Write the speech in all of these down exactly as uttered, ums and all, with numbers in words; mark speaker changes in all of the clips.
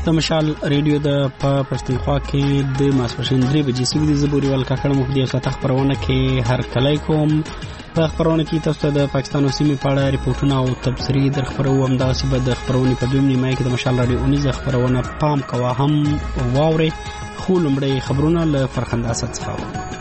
Speaker 1: د مشال ریډیو د په پښتونخوا کې د ماسپښین درې بجې سوي د زبوري ول کاکړ مفتی ساته خبرونه کې هر کله کوم په خبرونه کې تاسو ته د پاکستان او سیمې په اړه ریپورتونه او تبصرې در خبرو هم دا سبب د خبرونه په دویم نیمه کې د مشال ریډیو اونیزه خبرونه پام کوا هم واوري خو لمړی خبرونه له فرخنده اسد څخه.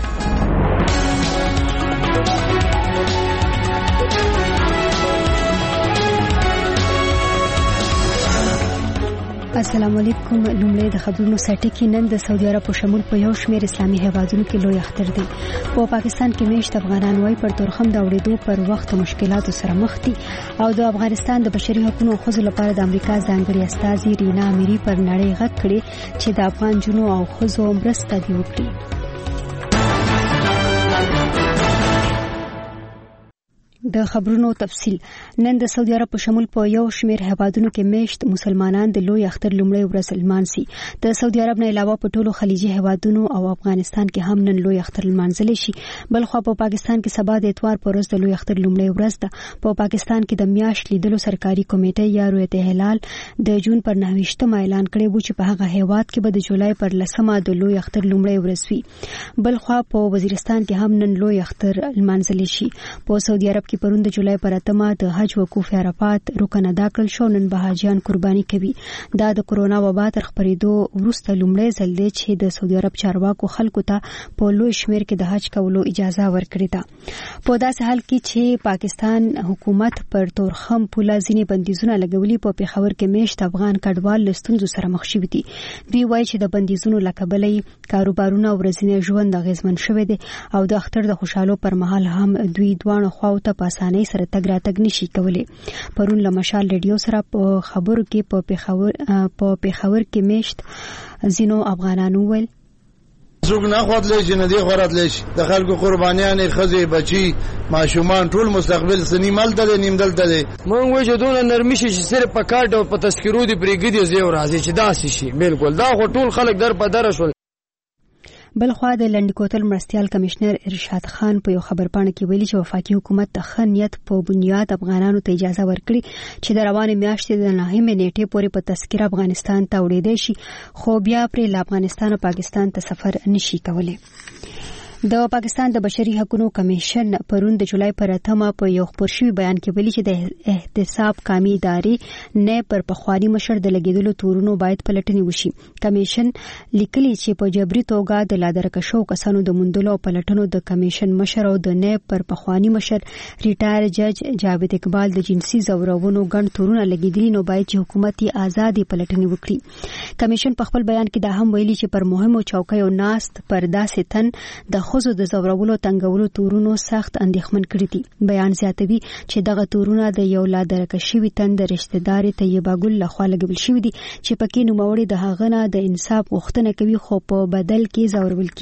Speaker 2: السلام علیکم. لومړی د خبرونو سرټکی. نن د سعودي عرب په شمول په یو شمېر اسلامي هیوادونو کې لوی اختر دی. په پاکستان کې میشت افغانان وای پر تورخم د اورېدو پر وخت مشکلاتو سره مخ دي او د افغانستان د بشري حقوقو خزو لپاره د امریکا ځانګړي استازي رینا اميري پر نړۍ غږ کړي چې د افغان جنو او خزو مرسته دی وکړي. د خبرونو تفصیل. نن د سعودي عرب په شمول په یو شمېر هیوادونو کې میشت مسلمانان د لوی اختر لومړی ورځ لمانځي. د سعودي عرب نه علاوه په ټولو خلیجي هیوادونو او افغانستان کې هم نن لوی اختر لمانځل شي. بل خو په پاکستان کې سبا د اتوار پر ورځ د لوی اختر لومړی ورځ ده. په پاکستان کې د میاشت لیدلو سرکاري کمیټه یا رویت هلال د جون پر نهویشتم اعلان کړی و چې په هغه هیواد کې به د جولای پر لسمه د لوی اختر لومړی ورځ وي. بل خو په وزیرستان کې هم نن لوی اختر لمانځل شي. په سعودي عرب پرون د جولای پر اتمه د حج وقوف عرفات رکن ادا کړل شو. نن به حاجیان قرباني کوي. دا د کرونا وبا تر خپرېدو وروسته لومړی ځل دی چې د سعودي عرب چارواکو خلکو ته په لوی شمېر کې د حج کولو اجازه ورکړې ده. په داسې حال کې چې پاکستان حکومت پر تورخم پوله ځینې بندیزونه لګولي، په پیښور کې میشت افغان کډوال له ستونزو سره مخ شوي دي. دوی وایي چې د بندیزونو له کبله کاروبارونه ورځنی ژوند اغېزمن شوی دی او د اختر د خوشحالو پر مهال هم دوی دواړو خواو ته په اسانۍ سره تګ راتګ نشي کولی. پرون له مشال ریډیو سره په خبرو کې په پیښور په پیښور کې میشت زینو افغانانو ویل
Speaker 3: څوک نه خواطلی چې نه دی خوراتلی شي. د خلکو قربانیانې ښځې بچي ماشومان ټول مستقبل سنی مل ته دی نیم دلته دی.
Speaker 4: مونږ وایو چې دونه نرمي شي چې صرف په کارت او په تذکرو دې پرېږدي زه راځي چې داسې شي. بالکل دا خو ټول خلک در په دره شول.
Speaker 2: بل خو د لنډ کوتل مرستيال کمشنر ارشاد خان په یو خبرپاڼه کې ویلي چې وفاقي حکومت د خنیت په بنیاد افغانانو ته اجازه ورکړي چې د روانې میاشتې د نهمې نیټې پورې په تذکره افغانستان ته وړاندې شي، خو بیا پرې له افغانستان او پاکستان ته سفر نشي کولی. د پاکستان د بشري حقوقو کمیشن پرون د جولای پر اتمه په یو خبر شوی بیان کې ویلي چې د احتساب کامي ادارې نه پر پخوانی مشر د لګیدلو تورونو باید پلټنې وشي. کمیشن لیکلي چې په جبري توګه د لادرکشو کسانو د مندلو او پلټنو د کمیشن مشر او د نه پر پخوانی مشر ریټایر جج جاوید اقبال د جنسي زورونو ګڼ تورونه لګیدلي نو باید چې حکومت یې آزادي پلټنې وکړي. کمیشن په خپل بیان کې دا هم ویلي چې پر مهمو چوکیو ناست پر داسې تن د خزو د زورولو تنګولو تورونو سخت اندېښمن کړي دي. بیان زیاتوي چې دغه تورونه د یو لادرکشي تن د رشتہ دار طیبه ګل لخوا لګول شوی دي چې پکې نوموړي د هغه نه د انصاف غوښتنه کوي خو په بدل کې زورول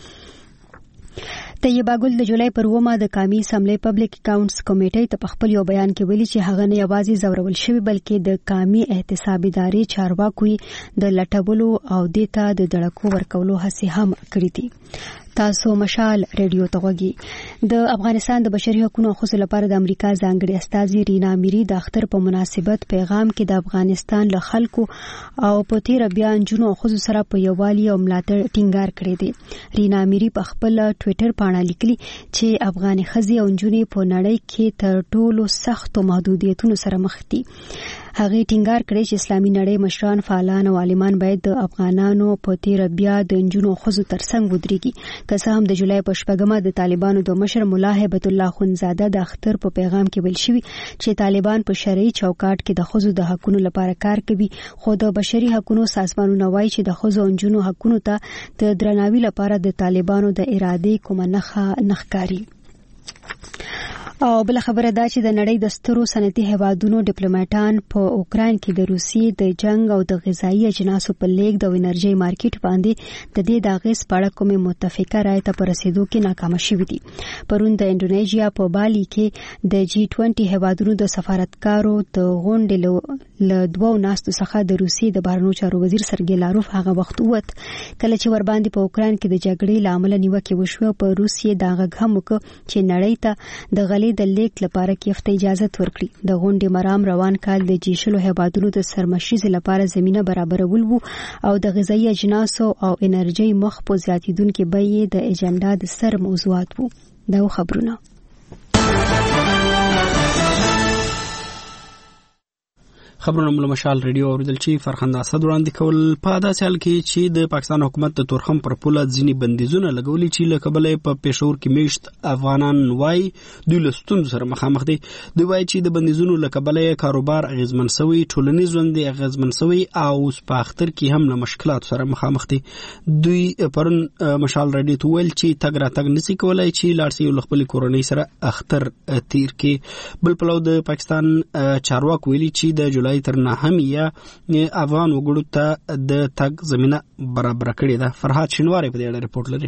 Speaker 2: کیږي. طیبه ګل د جولای پر اومه د قومي اسمبلی پبلک اکاونټس کمیټې ته په خپل یو بیان کې ویلي چې هغه نه یوازې زورول شوی بلکې د قومي احتساب ادارې چارواکو د لټولو او دیتا د دړکو ورکولو هڅې هم کړې دي. تاسو مشال ریډیو ته غوږی. د افغانستان د بشري حقوقو خصوص لپاره د امریکا ځانګړي استازي رینا اميري د اختر په مناسبت پیغام کې د افغانستان له خلکو او په تیر بیان جنو خصوص سره په یووالي او ملاتړ ټینګار کړی دی. رینا اميري په خپل ټوئیټر باندې لیکلي چې افغاني ښځې او نجونې په نړۍ کې تر ټولو سختو محدودیتونو سره مخ دي. هغه ټینګار کړی چې اسلامي نړۍ مشران، فعالان او عالمان باید د افغانانو په تیر بیا د نجونو خزو ترڅنګ ودرېږي. که څه هم د جولای په شپږمه د طالبانو د مشر ملا هیبت الله خونزاده د اختر په پیغام کې ویل شوی چې طالبان په شرعي چوکاټ کې د خزو د حقوقو لپاره کار کوي، خو د بشري حقوقو سازمانونه وایي چې د خزو او نجونو حقوقو ته د درناوي لپاره د طالبانو د ارادې کومه نښه نښکاري. او بل خبره دا چې د نړۍ د سترو صنعتي هیوادونو ډیپلوماټان په اوکراین کې د روسیې د جنگ او د غذایی اجناسو په لیږد او انرژي مارکیټ باندې د دې د اغیز په اړه کومه متفقه رائے ته پر رسیدو کې ناکام شوي دي. پرون د انډونیشیا په بالی کې د جی بیس هیوادونو د سفارتکارو د غونډې له دوو ناستو څخه د روسیې د بهرنیو چارو وزیر سرګی لاروف هغه وخت ووت کله چې ور باندې په اوکراین کې د جګړې لامل نیوکه وشوه. په روسیې دا غږ هم وکړ چې نړۍ ته د غلې غالۍ د لیک لپاره کیف ته اجازه ورکړي. د غونډې مرام روان کال د جیشلو هیوادونو د سرمشریزې لپاره زمینه برابرول وو او د غذایي اجناسو او انرژي مخ په زیاتیدونکو بیې د اجنډا د سر موضوعات وو. دا خبرونه
Speaker 1: خبرونه مل مشال ریډیو اوریدل چې فرخنده اسد وړاندې کول په داسې حال کې چې د پاکستان حکومت د تورخم پر پوله ځینې بندیزونه لګولي چې له کبله په پېښور کې میشت افغانان وای دوی له ستونزو سره مخامخ دي. دوی وایي چې د بندیزونو له کبله کاروبار اغیزمن شوی، ټولنیز ژوند اغیزمن شوی او په اختر کې هم له مشکلات سره مخامخ دي. دوی پرون مشال ریډیو ته ویل چې تګ راتګ نشي کولای چې لاړ شي له خپل کورنۍ سره اختر تیر کې. بل پلو د پاکستان چارواکو ویلي چې د جولای تر نهم یا افغان وګړو ته د تګ زمينه برابر کړې ده. فرحات شینواری په دې اړه رپورټ لري.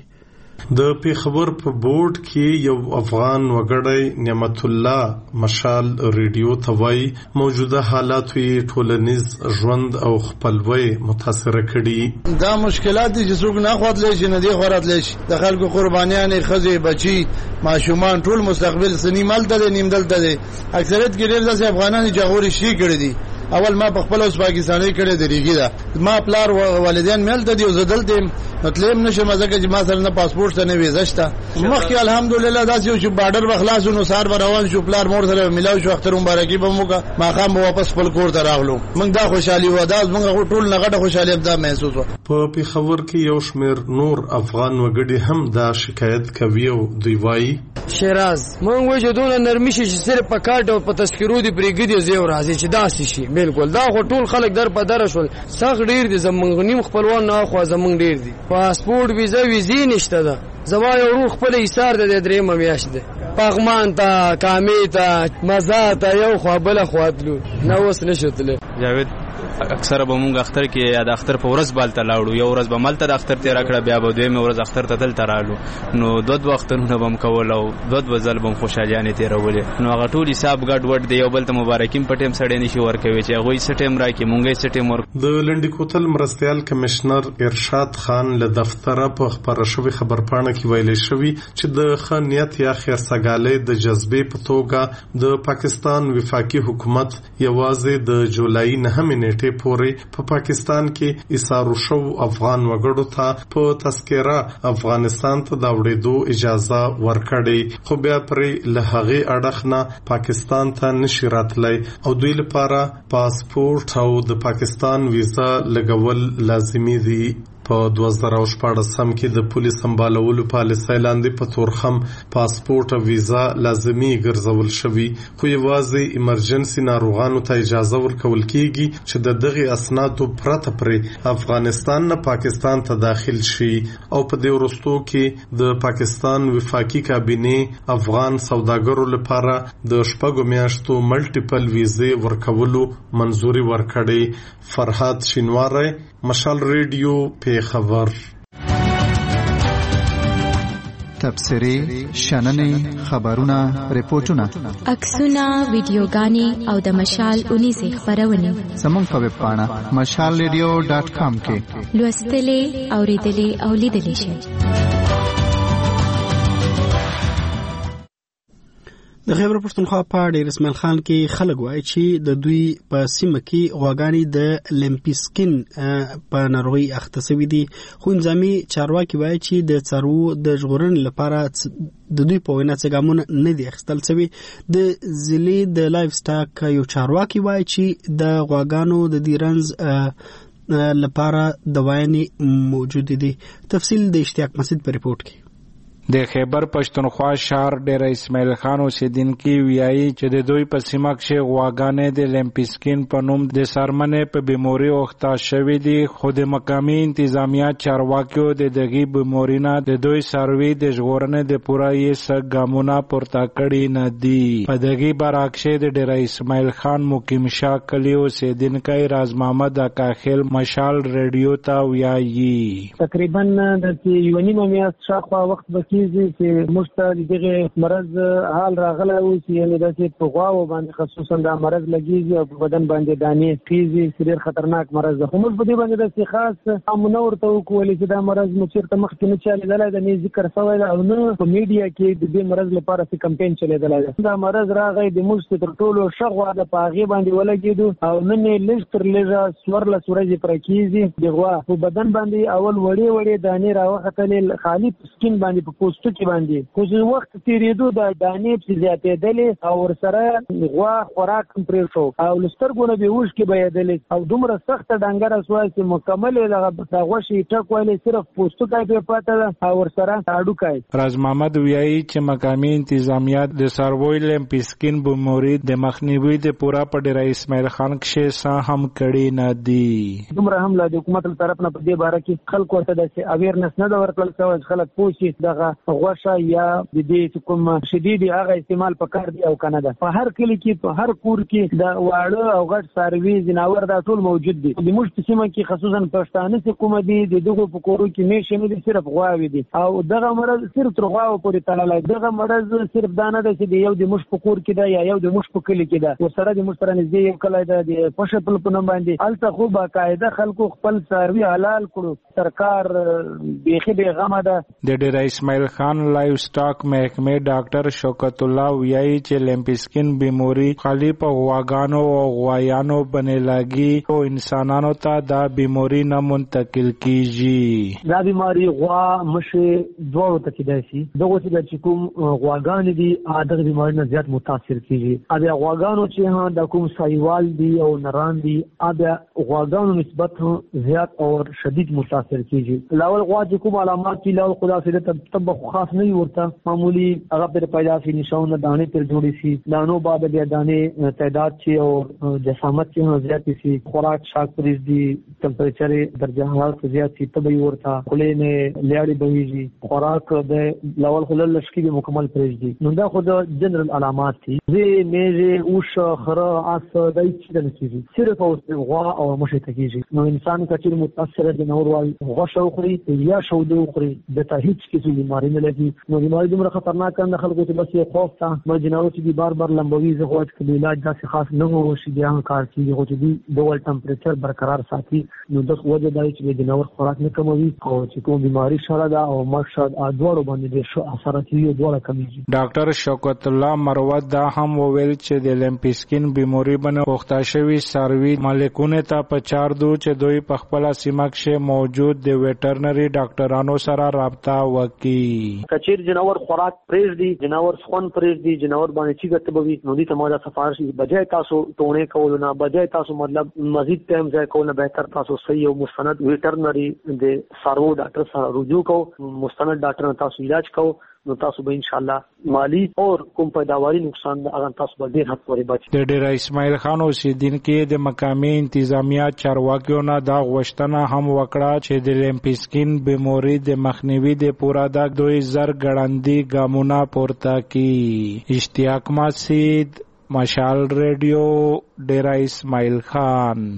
Speaker 5: د پیښور په بورډ کې یو افغان وګړی نعمت الله مشال ریډیو ته وایي موجوده حالات یې ټولنیز ژوند او خپلوي متاثر کړي.
Speaker 3: دا مشکلات دي چې څوک نه خواتلی شي نه دی خوراتلی شي. د خلکو قربانیانې ښځې بچي ماشومان ټول مستقبل سنی مال ته نیم دلته دي. اکثریت کې ډېر داسې افغانان چې غوري شي کړي دي. اول ما په خپل اوس پاکستاني کړي درېږي دا ما پلار والدین مل ته دی زدل دي مطلب نشم ځکه چې ما سره نه پاسپورت ته نه ویزا شته. مخکې الحمدلله داسې چې بارډر بخلاص نو سار روان شو پلار مور سره ملاو شو اختر مبارکي به موږ ما خام واپس خپل کور ته راغلو. موږ دا خوشحالي و دا موږ ټول نغټه خوشحالي ابدا محسوس و.
Speaker 5: په پیښور کې یو شمیر نور افغان وګړي هم دا شکایت کوي او دوی وایي
Speaker 4: شیراز مونږ وایو چې دونه نرمي شي چې صرف په کارت او په تذکرو دی پرېږدي زیو راځي چې داسې شي. بالکل دا خو ټول خلک در په در شول. سخت ډیر دي زمونږ نیم خپلوان نه خو زمونږ ډیر دي. پاسپورت ویزا ویزې نشته ده. زما یو روح خپل ایثار د درېمه میاشت ده پغمان ته کامې ته مزه ته یو خو بل خواتلو نه اوس نشوتله.
Speaker 6: جاوید اکثر به مونږ اختر کې یا د اختر په ورځ بالته لاړو، یو ورځ به ملته د اختر تیر کړه، بیا به دویمه ورځ اختر ته دلته رالو. نو دوه دوه اخترونه به م کول او دوه دوه ځل به م خوشحالیانې تېرولې. نو هغه ټول حساب ګډ وډ دی. یو بل ته مبارکیم په ټیم سړی نشي ورکوي چې هغوی څه ټیم راکړي مونږ یې څه ټیم ورکړو.
Speaker 5: د لنډي کوتل مرستیال کمشنر ارشاد خان له دفتره په خبره شوې خبرپاڼه کې ویلي شوي چې د ښه نیت یا خیرسګالۍ د جذبې په توګه د پاکستان وفاقي حکومت یوازې د جولای نهمې نیټې پورې په پاکستان کې ایثارو شو افغان وګړو ته په تذکره افغانستان ته د وړېدو اجازه ورکړې، خو بیا پرې له هغې اړخ نه پاکستان ته نشي راتلی او دوی لپاره پاسپورت او د پاکستان ویزا لګول لازمي دي. په دوه زره شپاړسم کې د پولیس سمبالولو پالیسۍ لاندې په تورخم پاسپورت او ویزا لازمي ګرځول شوي، خو یوازې ایمرجنسي ناروغانو ته اجازه ورکول کیږي چې د دغه اسنادو پرته پرې افغانستان نه پاکستان ته داخل شي. او په دې وروستو کې د پاکستان وفاقي کابینې افغان سوداګرو لپاره د شپږو میاشتو ملټیپل ویزې ورکولو منظوري ورکړې. فرحات شینواری، مشال ریډیو، پیښور.
Speaker 7: تبصرې، شننې، خبرونه، ریپورتونه،
Speaker 8: عکسونه، ویډیوګانې او د مشال اونیزې خبرونه
Speaker 7: زموږ په ویب پاڼه مشال ریډیو ډاټ کام کې
Speaker 8: لوستلې، اوریدلې او لیدلې شئ.
Speaker 1: د خیبر پښتونخوا په ډیر اسماعیل خان کې خلک وایي چې د دوی په سیمه کې غواګانې د لیمپسکین په ناروغي اخته شوي دي، خو نظامي چارواکي وایي چې د څاروو د ژغورنې لپاره د دوی په وینا څه ګامونه نه دي اخیستل شوي. د ضلع د لایف سټاک یو چارواکي وایي چې د غواګانو د دې رنځ لپاره دوايانې موجودې دي. تفصیل د اشتیاق مسجد په ریپورت کې.
Speaker 9: د خیبر پښتونخوا شهر ډیر اسماعیل خان اوسیدونکي ویایي چې د دوی په سیمه کې غواګانې د لیمپسکین په نوم د سرمنې په بیموري اخته شوي دي، خو د مقامي انتظامیه چارواکیو د دغه بیموري نه د دوی څاروي د ژغورنې د پوره یې څه ګامونه پورته کړي نه دي. په دغه برعکس د ډیر اسماعیل خان مقیم شاه کلی اوسیدونکي راز محمد اکاخیل مشال ریډیو ته ویایي
Speaker 10: تقریبا د یو نیمه میاشت شاوخوا وخت کیږي چې مشته دغه مرض حال راغلی و چې یعنی داسې په غواو باندې خصوصا دا مرض لګیږي او په بدن باندې دانې کیږي، ډېر خطرناک مرض ده. خو موږ په دې باندې داسې خاص امونه ورته وکولې چې دا مرض مو چېرته مخکې نه چلېدلی ده، نه ذکر شوی ده او نه په میډیا کې د دې مرض لپاره څه کمپین چلېدلی ده. دا مرض راغی د موږ تر ټولو ښه غوا ده په هغې باندې ولګېدو او نن یې لږ تر لږه څوارلس ورځې پوره کېږي. د غوا په بدن باندې اول وړې وړې دانې راوختلې خالي په سکین باندې په پوستکي باندې، خو چې وخت تېرېدو دا دانې پسې زیاتېدلې او ورسره غوا خوراک هم پرې شو او له سترګو نه بې اوښکې بهېدلې او دومره سخته ډنګره شوه چې مکمل یې دغه غوښې ټک ویلې صرف پوستکی پرې پاته ده او ورسره هډوکی.
Speaker 9: راز محمد وایي چې مقامي انتظامیه د څارویو لمپسکین بیماري د مخنیوي د پوره په ډېره اسماعیل خان کښې څه هم کړي نه دي.
Speaker 10: دومره هم له د حکومت له طرف نه په دې باره کې خلکو ورته داسې اویرنس نه ده ورکړل شوی چې خلک پوه شي دغه غوښه یا د دې چې کوم شدید دي هغه استعمال پکار دي او که نه ده. په هر کلي کې په هر کور کې د واړه او غټ څاروي ځناور دا ټول موجود دي. د موږ په سیمه کې خصوصا پښتانه چې کومه دي د دغو په کورو کې میشې نه دي، صرف غواوې دي او دغه مرض صرف تر غواو پورې تړلی. دغه مرض صرف دا نه ده چې د یو د موږ په کور کې ده یا یو د موږ په کلي کې ده، ورسره د موږ سره نږدې یو کلی ده د پشه پل په نوم باندې، هلته خو باقاعده خلکو خپل څاروي حلال کړو. سرکار بیخي بېغمه ده.
Speaker 9: د ډېره اسماعیل خان لایف سټاک محکمې ډاکټر شوکت الله وایي چې لمپسکین بیماري خالي په غواګانو او غوایانو باندې لګي او انسانانو ته دا بیماري نه منتقل کیږي.
Speaker 10: دا بیماري غوا مشې دواړو ته کېدای شي. دغه چې کوم غواګانې دي دغه بیماري نه زیات متاثر کیږي. بیا غواګانو چې ها د کوم سایوال دي او نران دي بیا غواګانو نسبت زیات او شدید متاثر کیږي. لاول غوا چې کوم علامات دي لاول خدا سره تب خاص نه ورته معمولی هغه پر پیدا شي نشونه دانې پر جوړي شي، دانو بعد بیا دانې تعداد چې او جسامت چې زیات شي، خوراک شاک پریز دي، ټمپریچر درجه حرارت زیات شي، تبي ورته کولې نه لیاړي بهيږي، خوراک د لاول خلل لشکي به مکمل پریز دي. نو دا خو د جنرال علامات دي. زه میزه اوش خره اس دای چې د نتیجې صرف او غوا او مشه تکیږي. نو انسان کچې متاثر دي نور وای غوا شو خوري یا شو دو خوري د ته هیڅ کیسه بیماری نه لګي. نو بیماری دومره خطرناک ده خلکو ته بس یې خوف تا ما جناو چې بار بار لمبوي زه غواړم چې علاج داسې خاص نه هو شي بیا کار کوي خو چې د ول ټمپریچر برقرار ساتي. نو د وجه دای چې د نور خوراک نه کموي او چې کوم بیماری شره ده او مرشد ادوړو باندې د شو اثرات یې دوړه کمیږي.
Speaker 9: ډاکټر شوکت الله مروت دا هم وویل چې د لمپسکین بیماری باندې وخته شوی سروي مالکونه ته په چار دو چې دوی په خپل سیمه کې موجود د ویټرنری ډاکټرانو سره رابطه وکړي.
Speaker 10: کچیر جناور خوراک پریز دي، جناور سخن پریز دي، جناور باندې چې ګټبوي نو دي تماده سفارش بجای تاسو ټونه کول نه بجای تاسو مطلب مزید ټایم ځای کول نه بهتر تاسو صحیح او مستند ویټرنری د سارو ډاکټر سره رجوع کو، مستند ډاکټر تاسو علاج کو نو تاسو به ان شاء الله مالی او کوم پیداواري نقصان د اغه تاسو به ډیر حد پورې بچ.
Speaker 9: د ډیر اسماعیل خان اوسیدونکو د مقامي انتظامیه چارواکیو نه دا غوښتنه هم وکړه چې د لمپسکین بیماری د مخنیوي د پوره د دوی زر ګړندې ګامونه پورته کړي. اشتیاق مسعود، مشال ریډیو، ډیر اسماعیل خان.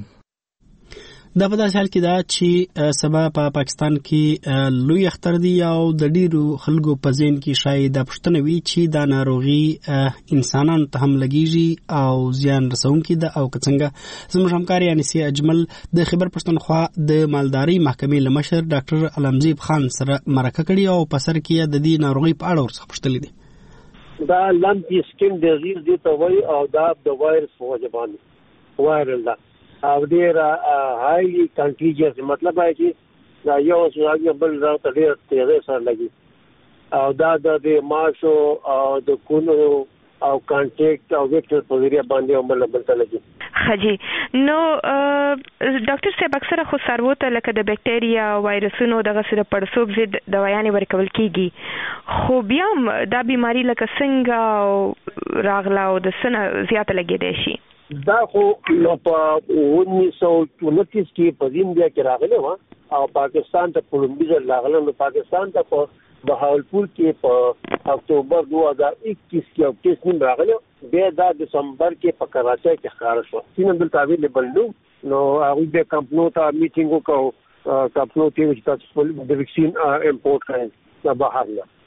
Speaker 1: دا په داسې حال کې دا چې سبا په پا پاکستان کې لوی اختر دی او د ډیرو خلکو په ذهن کې شاید د پښتنه وی چې دا ناروغي انسانانو ته هم لګیږي او زیان رسونکي ده او څنګه زموږ همکار یعنی سی اجمل د خبر پښتونخوا د مالداري محکمې لمشر ډاکټر علمزیب خان سره مرکه کړې او په سر کې د دې ناروغي په اړه ورڅخه پوښتنه دي.
Speaker 11: دا لمپسکین ډیزیز دی ته وای او دا د وایرس په وجه باندې وایرل ده او ډیر هایلی کنټیجیس مطلب دی چې دا یو څه بل ځای ته ډیر تیزه سره لګي او دا د ماشو او د کونو او کانټیکټ او ویکټر په ذریعہ باندې عمل بلته لګي.
Speaker 12: خجی نو ډاکټر صاحب اکثره خو سارو ته لکه د بکټریا وایرسونو دغه سره پړسوب ضد دوايانې ورکول کیږي خو بیا دا بیماری لکه څنګه راغلا او د سنه زیاته لګیدای شي.
Speaker 11: دا خو په انیس سو انتیس کې په انډیا کې راغلی و او پاکستان ته په لومړي ځل راغلی. نو پاکستان ته په بهاولپور کې په اکتوبر دو هزار اکیس کې او کیس نیم راغلی. بیا دا دسمبر کې په کراچۍ کې ښکاره شو. سینه دلته اویلیبل نو نو هغوی بیا کمپنو ته میټینګ وکړو. کمپنو ته چې تاسو د ویکسین امپورټ کړئ د بهر نه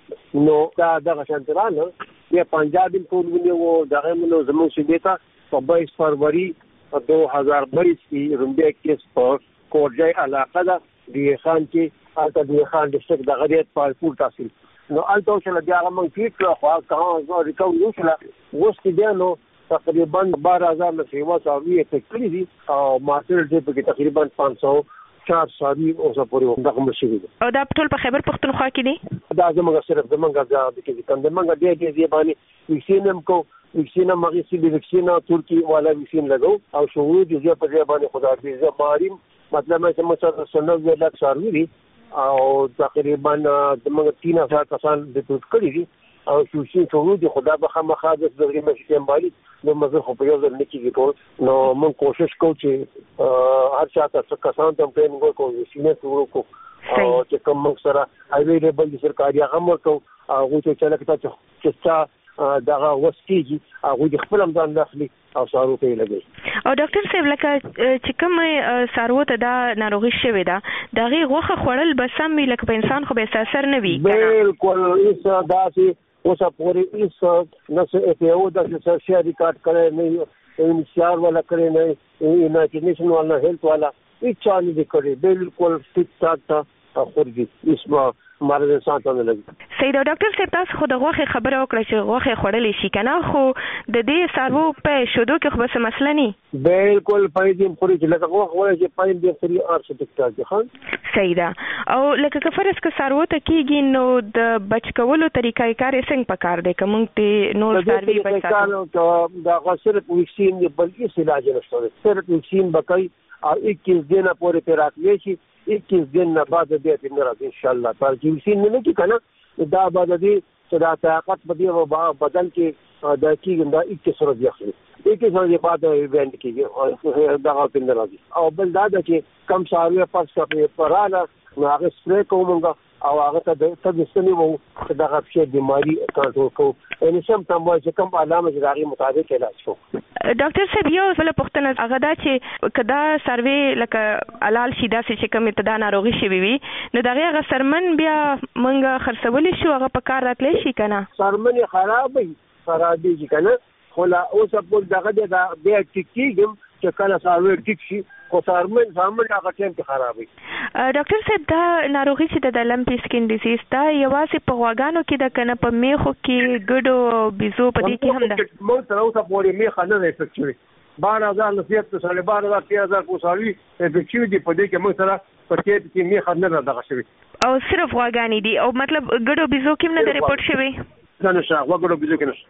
Speaker 11: نو دا دغه شانترانه یا پنجاب ټول ونیو دغه نو زموږ شیدتا په بائیس فروری دو هزار بائیس کې رومبه کیس په کورجای علاقه دا دی خان کې الته دی خان ډسټریکټ دغه ریت پاسپورت حاصل نو الته چې لږه موږ فکر خو هغه ریکاو نو شله وست دی نو تقریبا بارہ ہزار میں سیوا ساوی افیکٹلی دی او مارکیٹ ډے په تقریبا پانچ سو چار ساوی او څه پورې دغه مشوي
Speaker 12: او دا ټول په خیبر پختونخوا کې دي
Speaker 11: دا زموږ صرف زموږ د کې کنده موږ ډېر ډېر زیبانی ویکسینم کو ویکسینا مغی سی ویکسینا ترکی والا ویکسین لګو او شروع دي چې په زیبانی خدا دې زماریم مطلب چې موږ سره نو لک ساروی دي او تقریبا زموږ تین هزار کسان د توت کړی دي او شوشي شروع دي خدا به خامخا د دغه مشکل باندې نو مزه خو په یو ځل نه کیږي ټول نو موږ کوشش کوو چې هر چا ته کسان ته ټریننګ وکړو سینې شروع کوو او چې کوم موږ سره اویلیبل دي سرکاري هغه ورکو هغه چې چلکتا چې چې دغه وسکیږي هغه د خپل ځان داخلي او سارو ته لګي
Speaker 12: او ډاکټر صاحب لکه چې کوم سارو ته دا ناروغي شوې ده دغه غوخه خورل به سم وي لکه په انسان خو به اثر نه وي
Speaker 11: بالکل ایس داسې اوسه پورې ایس نس ایو د څه ریکارډ کړي نه انشار والا کړي نه یونایټډ نیشن والا هیلث والا هیڅ چا نه کړي بالکل ټیک ټاک تا خورجي اسما مرز انسان ته نه لګي
Speaker 12: سید ډاکټر صاحب تاسو خو د غوخه خبره وکړه چې غوخه خورلې شي کنه خو د دې سارو په شودو کې خو څه مسله نه
Speaker 11: بالکل پايدیم خوري چې لکه غوخه وایي چې پايدیم خوري ارشد ټیکټاک دي خان
Speaker 12: سیدا او لکه کفرس که سارو ته کیږي نو د بچ کولو طریقې کار یې څنګه پکار دی کوم ته نو ساروي
Speaker 11: بچا دا غسرت ویکسین دی بل هیڅ علاج نشته صرف ویکسین بکای او اکیس دینه پورې پر راتلی شي اکیس دن نه بعد بیا تم راځي ان شاء الله تعالی چې ویکسین نه کی کنه دا بعد دې چې دا طاقت په دې بدن کې د کیږي دا اکیس ورځې اخلي اکیس ورځې بعد ایونت کیږي او دا تم راځي او بل دا چې کم ساروي پس په پراله نو هغه سپری کومګه او هغه ته د تدستنی وو چې دا غفشه بیماری کنټرول کو ان سم تم وایي چې کوم علامه زراعي مطابق علاج کو
Speaker 12: ډاکټر صاحب یو بل پوښتنه هغه دا چې کدا سروي لکه علال شي دا چې کوم ابتدا ناروغي شي وي نو دغه هغه سرمن بیا مونږ خرڅول شو هغه په کار راتلی شي کنه
Speaker 11: سرمن خرابې خرابې کنه خو لا اوس په دغه د بیا ټیکيګم چې کله سروي ټیک شي خو سرمن سرمن هغه ټیم کې خرابې
Speaker 12: ډاکټر صاحب دا ناروغي چې د لمپي سکین ډیزیز دا یوازې په غواګانو کې د کنه په میخو کې ګډو بيزو په دې کې هم ده
Speaker 11: موږ سره اوسه پورې میخه نه افیکټ شوی بارہ ہزار نصیحت سره بارہ هزار تین هزار کوساوي افیکټ شوی دی په دې کې موږ سره په کې کې میخه نه دغه شوی
Speaker 12: او صرف غواګانی دي او مطلب ګډو بيزو کې نه ریپورت شوی
Speaker 11: نه نشه غواګړو بيزو کې نشه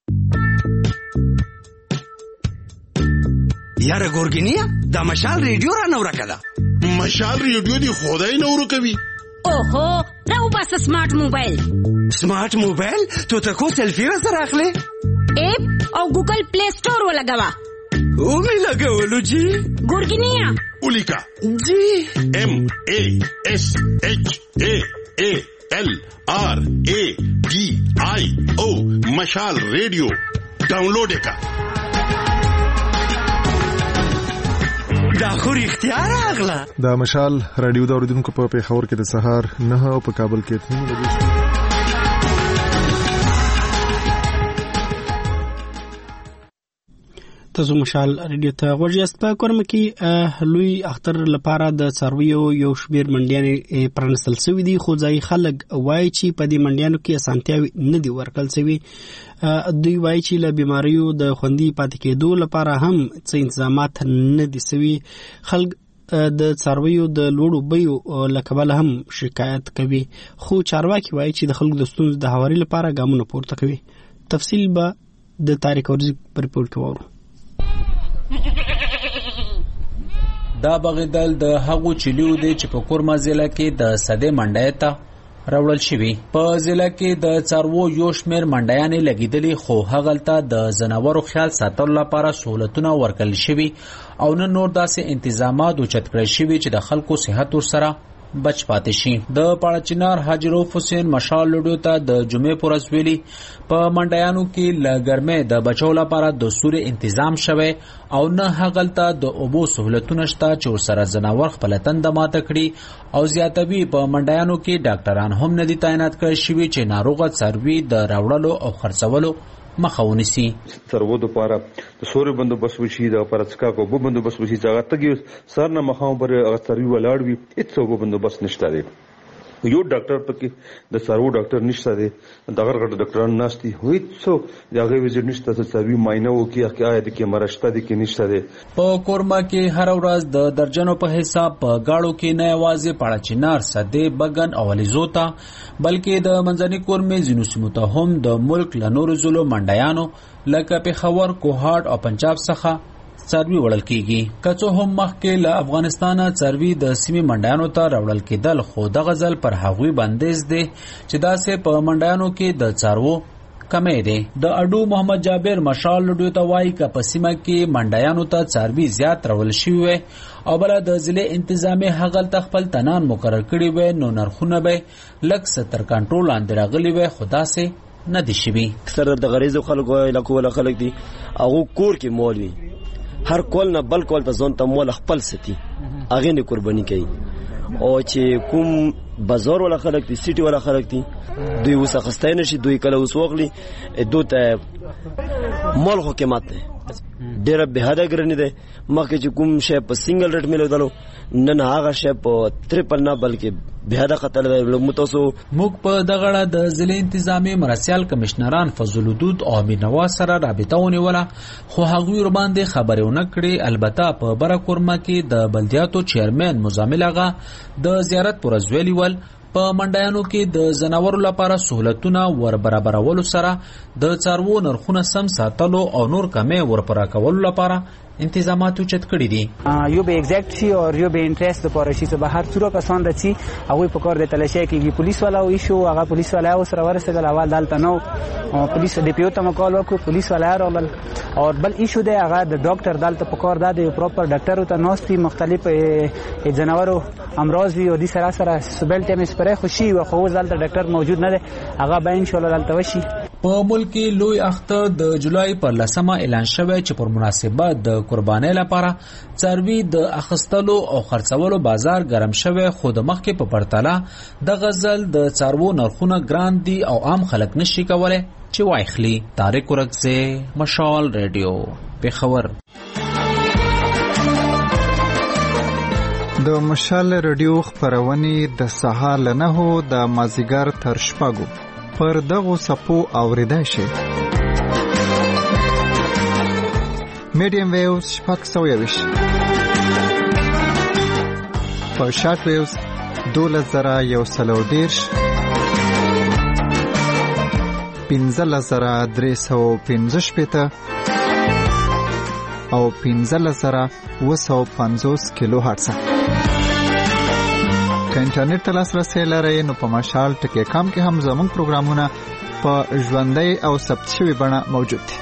Speaker 13: یاره ګورګینیا دا مشال ریډیو را نو راکړه
Speaker 14: مشال ریډیو دی خدای نو ورکوي
Speaker 15: اوهو راو بس سمارټ موبایل
Speaker 13: سمارټ موبایل ته تاسو سلفي سره اخلي
Speaker 15: اپ او ګوګل پلی سٹور ولګوا
Speaker 13: او می لګولو جی
Speaker 15: ګورګینیا
Speaker 14: اولیکا
Speaker 13: جی
Speaker 14: ام ا اس اچ ا ا ال آر ا ډي آی او مشال ریډیو ډاونلوډ کا
Speaker 13: دا خو اختیار اغلا
Speaker 5: دا مشال رادیو دا اوریدونکو په پیښور کې د سهار نه او په کابل کې تنه لګي
Speaker 1: تاسو مشال رادیو ته ورجست په کورم کې لوی اختر لپاره د څارویو یو شمیر منډیان پرنسل سوي دي خو ځای خلک وایي چې په دې منډیانو کې اسانتیاوي نه دي ورکل سوي دوی وایي چې له بیماریو د خوندي پاتې کېدو لپاره هم څه انتظامات نه دي سوي خلک د څارویو د لوړو بیو لکبل هم شکایت کوي خو چارواکي وایي چې د خلکو د ستونزو د هواري لپاره ګامونه پورته کوي تفصیل به د تاریخ ورزي پر ریپورت کې وورو
Speaker 16: دا بغیدل د هغو چلیو دی چې په کورما ضلع کې د صدې منډای ته راوړل شوی په ضلع کې د څاروو یو شمېر منډیانې لګیدلې خو هغلته د ځناورو خیال ساتلو لپاره سہولتونه ورکړل شوي او نن نور داسې انتظامات اوچت کړل شوي چې د خلکو صحت ورسره بچ پاتې شي. د پاړچینار حاجی روف حسین مشال لډو ته د جمعې پر ورځ ویلي په منډیانو کې ل ګرمۍ د بچو لپاره د سوري تنظیم شوی او نه هغلته د اوبو سہولتونه شته چې ورسره ځناور خپل تنده ماته کړي او زیاتوي. په منډیانو کې ډاکټران هم نه دي تعینات کړي شوي چې ناروغه څاروي د راوړلو او خرڅولو مخه ونیسي.
Speaker 17: څاروو دپاره د سوري بندوبست وشي، د لپاره څښاک اوبو بندوبست وشي چې هغه تږي سر نه مخامخ پرې هغه څاروي ولاړ وي. هېڅ اوبو بندوبست نشته دی. یو ډاکټر پکې د څاروو ډاکټر نشته دی، دغه غټ ډاکټران ناست دي، هېڅ د هغې وزیر نشته چې څاروي معاینه وکړي آیا د کیمره شته دی که نشته دی.
Speaker 16: په کورما کې هره ورځ د درجنو په حساب په گاړو کې نه یوازې پاړچینار، سدې، بګن او علیزو ته بلکې د منځني کورمې ځینو سیمو ته هم د ملک له نورو ضلعو منډیانو لکه پېښور، کوهاټ او پنجاب څخه څاروي وړل کیږي. که څه هم مخکې له افغانستانه څاروي د سیمې منډیانو ته راوړل کېدل، خو دغه ځل پر هغوی بندیز دی چې داسې په منډیانو کې د څاروو کمی دی. د اډو محمد جابر مشال لډو ته وایي که په سیمه کې منډیانو ته څاروي زیات راوړل شوي وي او بله د ضلع انتظامي هغلته خپل تنان مقرر کړي وي نو نرخونه به لږ څه تر کنټرول لاندې راغلي وي، خو داسې نه دي شوي.
Speaker 18: اکثر د غریزو خلکو علاقو والا خلک دي، هغه کور کې مول وي، هر کول نه بل کول په ځان ته مول خپل ستي هغه نه قرباني کوي. او چې کوم بازار ولا خلک دي، سیټي ولا خلک دي، دوی وسه خستای نشي، دوی کله وس وغلی دوی ته مول خو قیمت ده ډیره به حدا ګرنی ده. مخکې چې کوم شی په سنگل ریټ ملو دلو نن هغه شی په تریپل نه بلکې به حدا خطر متوسو.
Speaker 16: موږ په دغه د ضلع انتظامی مرسیال کمشنران فضل الدود او امین نواز سره رابطه ونیوله، خو هغوی ور باندې خبرې ونه کړې. البته په بره کورما کې د بلدیاتو چیرمن مزامل آغا د زیارت پر ورځ ویلي ول په منډیانو کې د زناورو لپاره سہولتونه ور برابرولو سره د څاروو نرخونه سم ساتلو او نور کمی ور پوره کولو لپاره انتظامات اوچت کړي دي.
Speaker 19: یو به ایگزیکټ شي او یو به انټرست لپاره شي چې به هر څوره کسان رچی هغه په کار د تلاشي کېږي. پولیس والا او ایشو هغه پولیس والا او سره ورسېدل، اول دالته نو پولیس د پیو ته مکال وکړو، پولیس والا راغلل او بل ایشو دی هغه د ډاکټر دالته په کار د پراپر ډاکټر ته نوستي مختلف جناورو امراض وي او د سره سره سبل ټیم سپری خوشي او خو دالته ډاکټر موجود نه دی، هغه به ان شاء الله دالته وشي.
Speaker 16: په ملک کې لوی اختر د جولای پر لسمه اعلان شوی چې پر مناسبت د قربانۍ لپاره څاروي د اخیستلو او خرڅولو بازار ګرم شوی، خو د مخکې په پرتله د غزل د څاروو نرخونه ګران دي او عام خلک نشي کولای چې وایخلي. طارق ورکزه، مشال ریډیو، پېښور.
Speaker 7: د مشال ریډیو خبرونه د سهار له نهو د مازیګر تر شپږو پر دغو سپو اوریدای شي. میډیم ویوز شپږ سوه یویش، په شارټ ویوز دولس زره یو سل او دېرش، پنځلس زره درې سوه پنځه شپېته او پنځلس زره اووه سوه پنځوس کیلو هرټز. که انټرنیټ ته لاسرسی لرئ نو په مشال ټکی کام کې هم زموږ پروګرامونه په ژوندۍ او ثبت شوي بڼه موجود دي.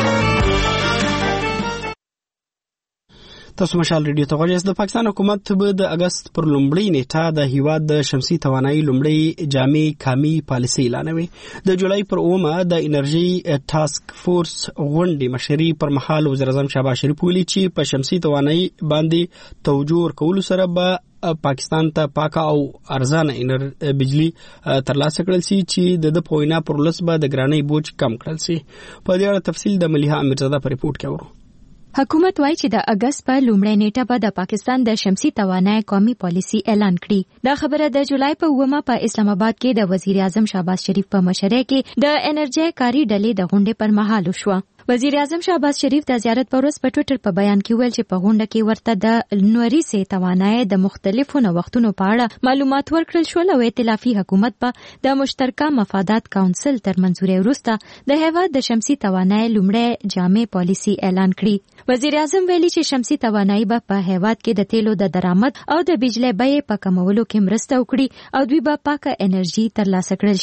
Speaker 1: تاسو مشال ریډیو ته غواړئ. د پاکستان حکومت به د اگست پر لومړۍ نیټه د هیواد د شمسي توانایي لومړۍ جامع کامي پالیسي اعلانوي. د جولای پر اومه د انرژي ټاسک فورس غونډې مشري پر مهال وزیر اعظم شهباز شریف ویلي چې په شمسي توانایي باندې توجه ورکولو سره به پاکستان ته پاکه او ارزانه انر بجلی ترلاسه کړل شي چې د د پوینا پر لس به د ګرانۍ بوج کم کړل شي. په دې اړه تفصیل د ملیحه امیرزاده په ریپورت کې ورو.
Speaker 8: حکومت وايي چې د اگست په لومړۍ نیټه به د پاکستان د شمسي توانایي قومي پالیسي اعلان کړي. دا خبره د جولای په اومه په اسلام آباد کې د وزیر اعظم شهباز شریف په مشرۍ کې د انرژي کاری ډلې د غونډې پر مهال وشوه. وزیر اعظم شهباز شریف د زیارت په ورځ په ټویټر په بیان کې ویل چې په غونډه کې ورته د نوري سي توانایي د مختلفو نوښتونو په اړه معلومات ورکړل شول او ائتلافي حکومت په د مشترکه مفادات کونسل تر منځوري وروسته د هیواد د شمسي توانایي لومړی جامع پالیسي اعلان کړي. وزیر اعظم ویلي چې شمسي توانایي به په هیواد کې د تیلو د درآمد او د بجلی بیې په کمولو کې مرسته وکړي او دوی به پاکه انرژي ترلاسه کړل شي.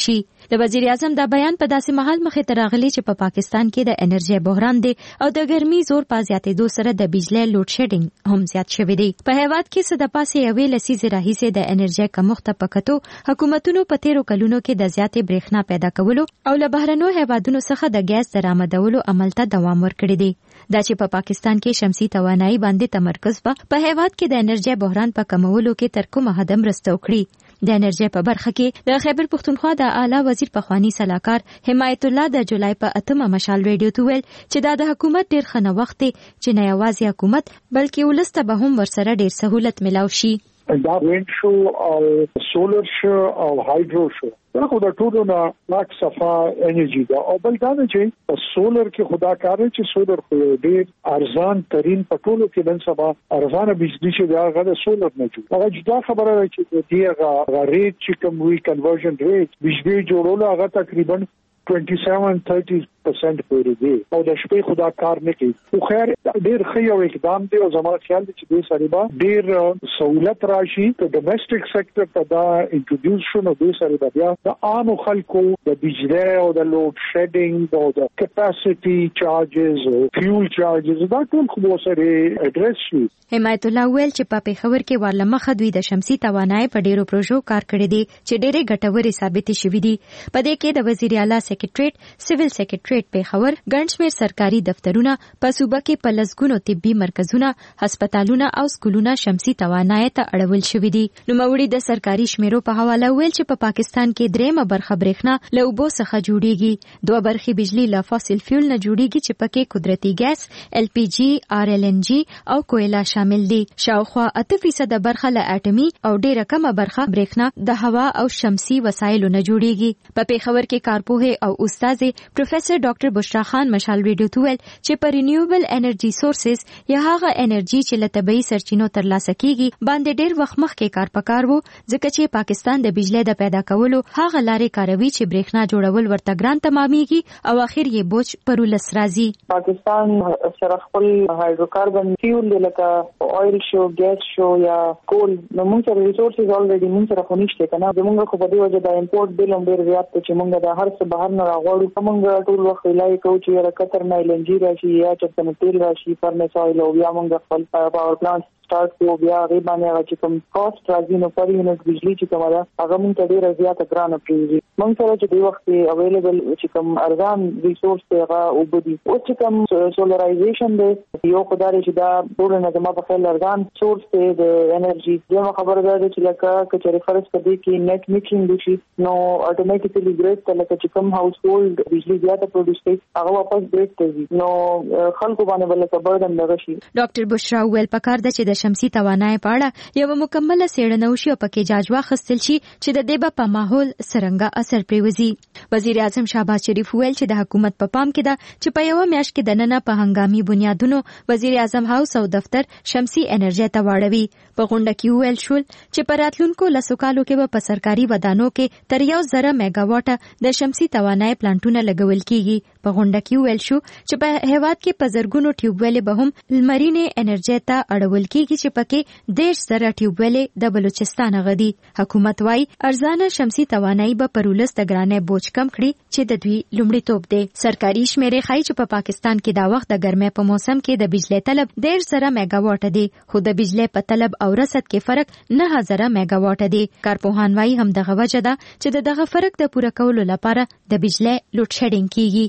Speaker 8: د وزیر اعظم دا بیان په داسې مهال مخې ته راغلی چې په پا پاکستان کې د انرژي بحران دی او د ګرمي زور په زیاتېدو سره د بجلی لوډ شیډینګ هم زیات شوی دی. په هیواد کې څه د پاسې یوې لسیزې راهیسې د انرژي کمښت په کتو حکومتونو په تیرو کلونو کې د زیاتې برېښنا پیدا کولو او له بهرنیو هیوادونو څخه د ګیس درآمدولو عمل ته دوام ورکړی دی. دا چې په پا پاکستان کې شمسي توانایي باندې تمرکز به په هیواد کې د انرژي بحران په کمولو کې تر کومه حد مرسته وکړي. د انرژي په برخه کې د خیبر پښتونخوا د اعلی وزیر پخوانی سلاکار حمایت الله د جولای په اتمه مشال ریډیو ته ویل چې دا د حکومت ډیر ښه نوښت دی چې نه یوازې حکومت بلکې ولسته به هم ورسره ډیر سہولت ملاو شي.
Speaker 20: دا وینډ شو او سولر شو او هایدرو شو دا خو د ټولو نه لاک صفا انرژي دا او بل دا چې سولر کې خدا کار چې سولر خو ډېر ارزان ترين په ټولو کې نن سبا ارزانه بجلی چې دا غو سولر نه جوړ هغه جدا خبره ده چې دیغه ریټ چې کوم وی کنورژن ریټ بجلی جوړول هغه تقریبا twenty-seven thirty percent پورې دی او د شپې خدا کار نه کوي. خو خیر ډیر ښه یو اقدام دی او زموږ خیال دی چې د سړي با ډیر سہولت راشي ته ډومېسټک سېکټر ته دا انټروډوس شو نو د سړي با بیا د عام خلکو د بجلی او د لوډ شیډینګ او د کیپاسټي چارجز او فیول چارجز دا ټول خو سره اډریس شي.
Speaker 8: حمایت الله ویل چې په پیښور کې ورلمخه دوی د شمسي توانایي په ډیرو پروژو کار کړی دی چې ډېرې ګټورې ثابتې شوې دي. په دې کې د وزیر اعلی سیکریټریټ سیویل سیکریټریټ پیښور ګڼ شمېر سرکاري دفترونه په صوبه کې په لسګونو طبي مرکزونه هسپتالونه او سکولونه شمسي توانایي ته اړول شوي دي. نوموړي د سرکاري شمیرو په حواله ویل چې په پا پاکستان کې درېمه برخه برېښنا له اوبو څخه جوړیږي. دوه برخې بجلی له فاسل فیول نه جوړیږي چې پکې قدرتي ګیس ایل پی جی آر ایل ان جی او کویلا شامل دي. شاوخوا اته فیصد برخه له اټومي او ډیره کمه برخه برېښنا د هوا او شمسي وسایلو نه جوړیږي. په پیښور کې کارپوه او استاد پروفیسر ډاکټر بشرا خان مشال ریډیو ته ویل چې په رینیوبل انرژي سورسز یا هغه انرژي چې له طبیعي سرچینو ترلاسه کیږي باندې ډیر وخت مخکې کار پکار وو ځکه چې پاکستان د بجلی د پیدا کولو هغه لارې کاروي چې برېښنا جوړول ورته ګران تمامېږي او اخر یې بوج پر ولس راځي.
Speaker 21: پاکستان سره خپل هایدروکاربن فیول لکه اویل شو ګیس شو یا کول نو موږ سره ریسورسز الریډي موږ سره خو نشته کنه موږ خو په دې وجه د امپورټ بیل هم ډیر زیات چې موږ د هر څه بهر نه راغواړو موږ ټول وخت لای کوو چې قطر نه لنجی راشي یا چې تل راشي فرنس اویل او بیا موږ خپل پاور پلانټ سٹارټ کو بیا غیبانه چې کوم کاست راځي نو پر یونټ بجلی چې کومه ده هغه موږ ته ډیره زیاته ګرانه پریږي. موږ سره چې د وخت اویلیبل چې کوم ارزان ریسورس دی هغه وبدي او چې کوم سولرایزیشن دی یو خدای چې دا ټول نه زما په خیال ارزان سورس دی د انرژي. یو خبره ده چې لکه کچې فرض کړي کې نیټ میکسینګ وشي نو اتوماتیکلی ګریډ ته لکه چې کوم هاوس هولډ بجلی زیاته پروډوس کوي هغه واپس ګریډ ته ځي نو خلکو باندې بل څه برډن نه شي.
Speaker 8: ډاکټر بشرا ویل پکار ده چې د شمسي توانایي په اړه یو مکمله څېړنه وشي او پکې جاج واخیستل شي چې د دې په ماحول څرنګه اثر پریوزي. وزیر اعظم شهباز شریف ویل چې د حکومت په پام کې ده چې په یو میاشت کې د نن په هنګامي بنیادونو وزیر اعظم هاوس او دفتر شمسي انرژي ته واړوي. په غونډه کې ویل شول چې په راتلونکو لسو کالو کې به په سرکاري ودانو کې تر یو زره میگا واټه د شمسي توانایي پلانټونه لګول کیږي. په غونډه کې ویل شو چې په هیواد کې په زرګونو ټیوبویلې به هم لمرینې انرژي ته اړول کیږي چې پکې ډېر زره ټیوبویلې د بلوچستان غدي. حکومت وايي ارزانه شمسي توانایي به پر ولس د ګرانۍ بوج کم کړي چې د دوی لومړیتوب دی. سرکاري شمیرې ښایي چې په پاکستان کې دا وخت د ګرمۍ په موسم کې د بجلی طلب ډېر زره میگا واټه دی خو د بجلی په طلب او رسد کې فرق نه هزاره میگا واټه دی. کارپوهان وايي هم دغه وجه ده چې د دغه فرق د پوره کولو لپاره د بجلی لوډ شیډینګ کیږي.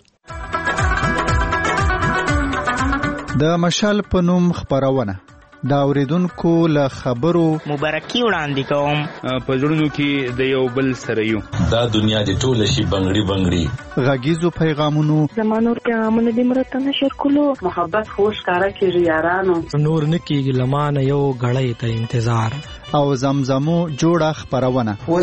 Speaker 7: د مشال په نوم خبرونه دا اوریدونکو له خبرو
Speaker 22: مبارکي وړاندې کوم
Speaker 23: په زړونو کې د یو بل سره یو
Speaker 24: دا دنیا د ټول شي بنگړي بنگړي
Speaker 7: غږیزو پیغامونو
Speaker 25: زمانو پیغامونه د مرته نشر کولو
Speaker 26: محبت خوش کارا کیږي یارانو
Speaker 27: نور نکیږي لمانه یو غړې ته انتظار
Speaker 7: او زمزمو جوړه خبرونه
Speaker 28: و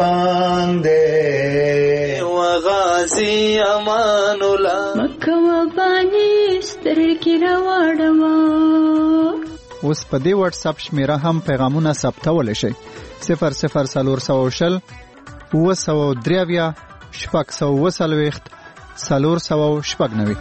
Speaker 28: چرباندې
Speaker 29: و غازی امان الله
Speaker 30: مکه و باندې سترګې راوړم.
Speaker 7: اوس په دې واتس اپ شمیره هم پیغامونه ثبتول شي صفر صفر سلور سو شل و سو دریویا شپږ سو وسلويخت سلور سو شپږ نوي.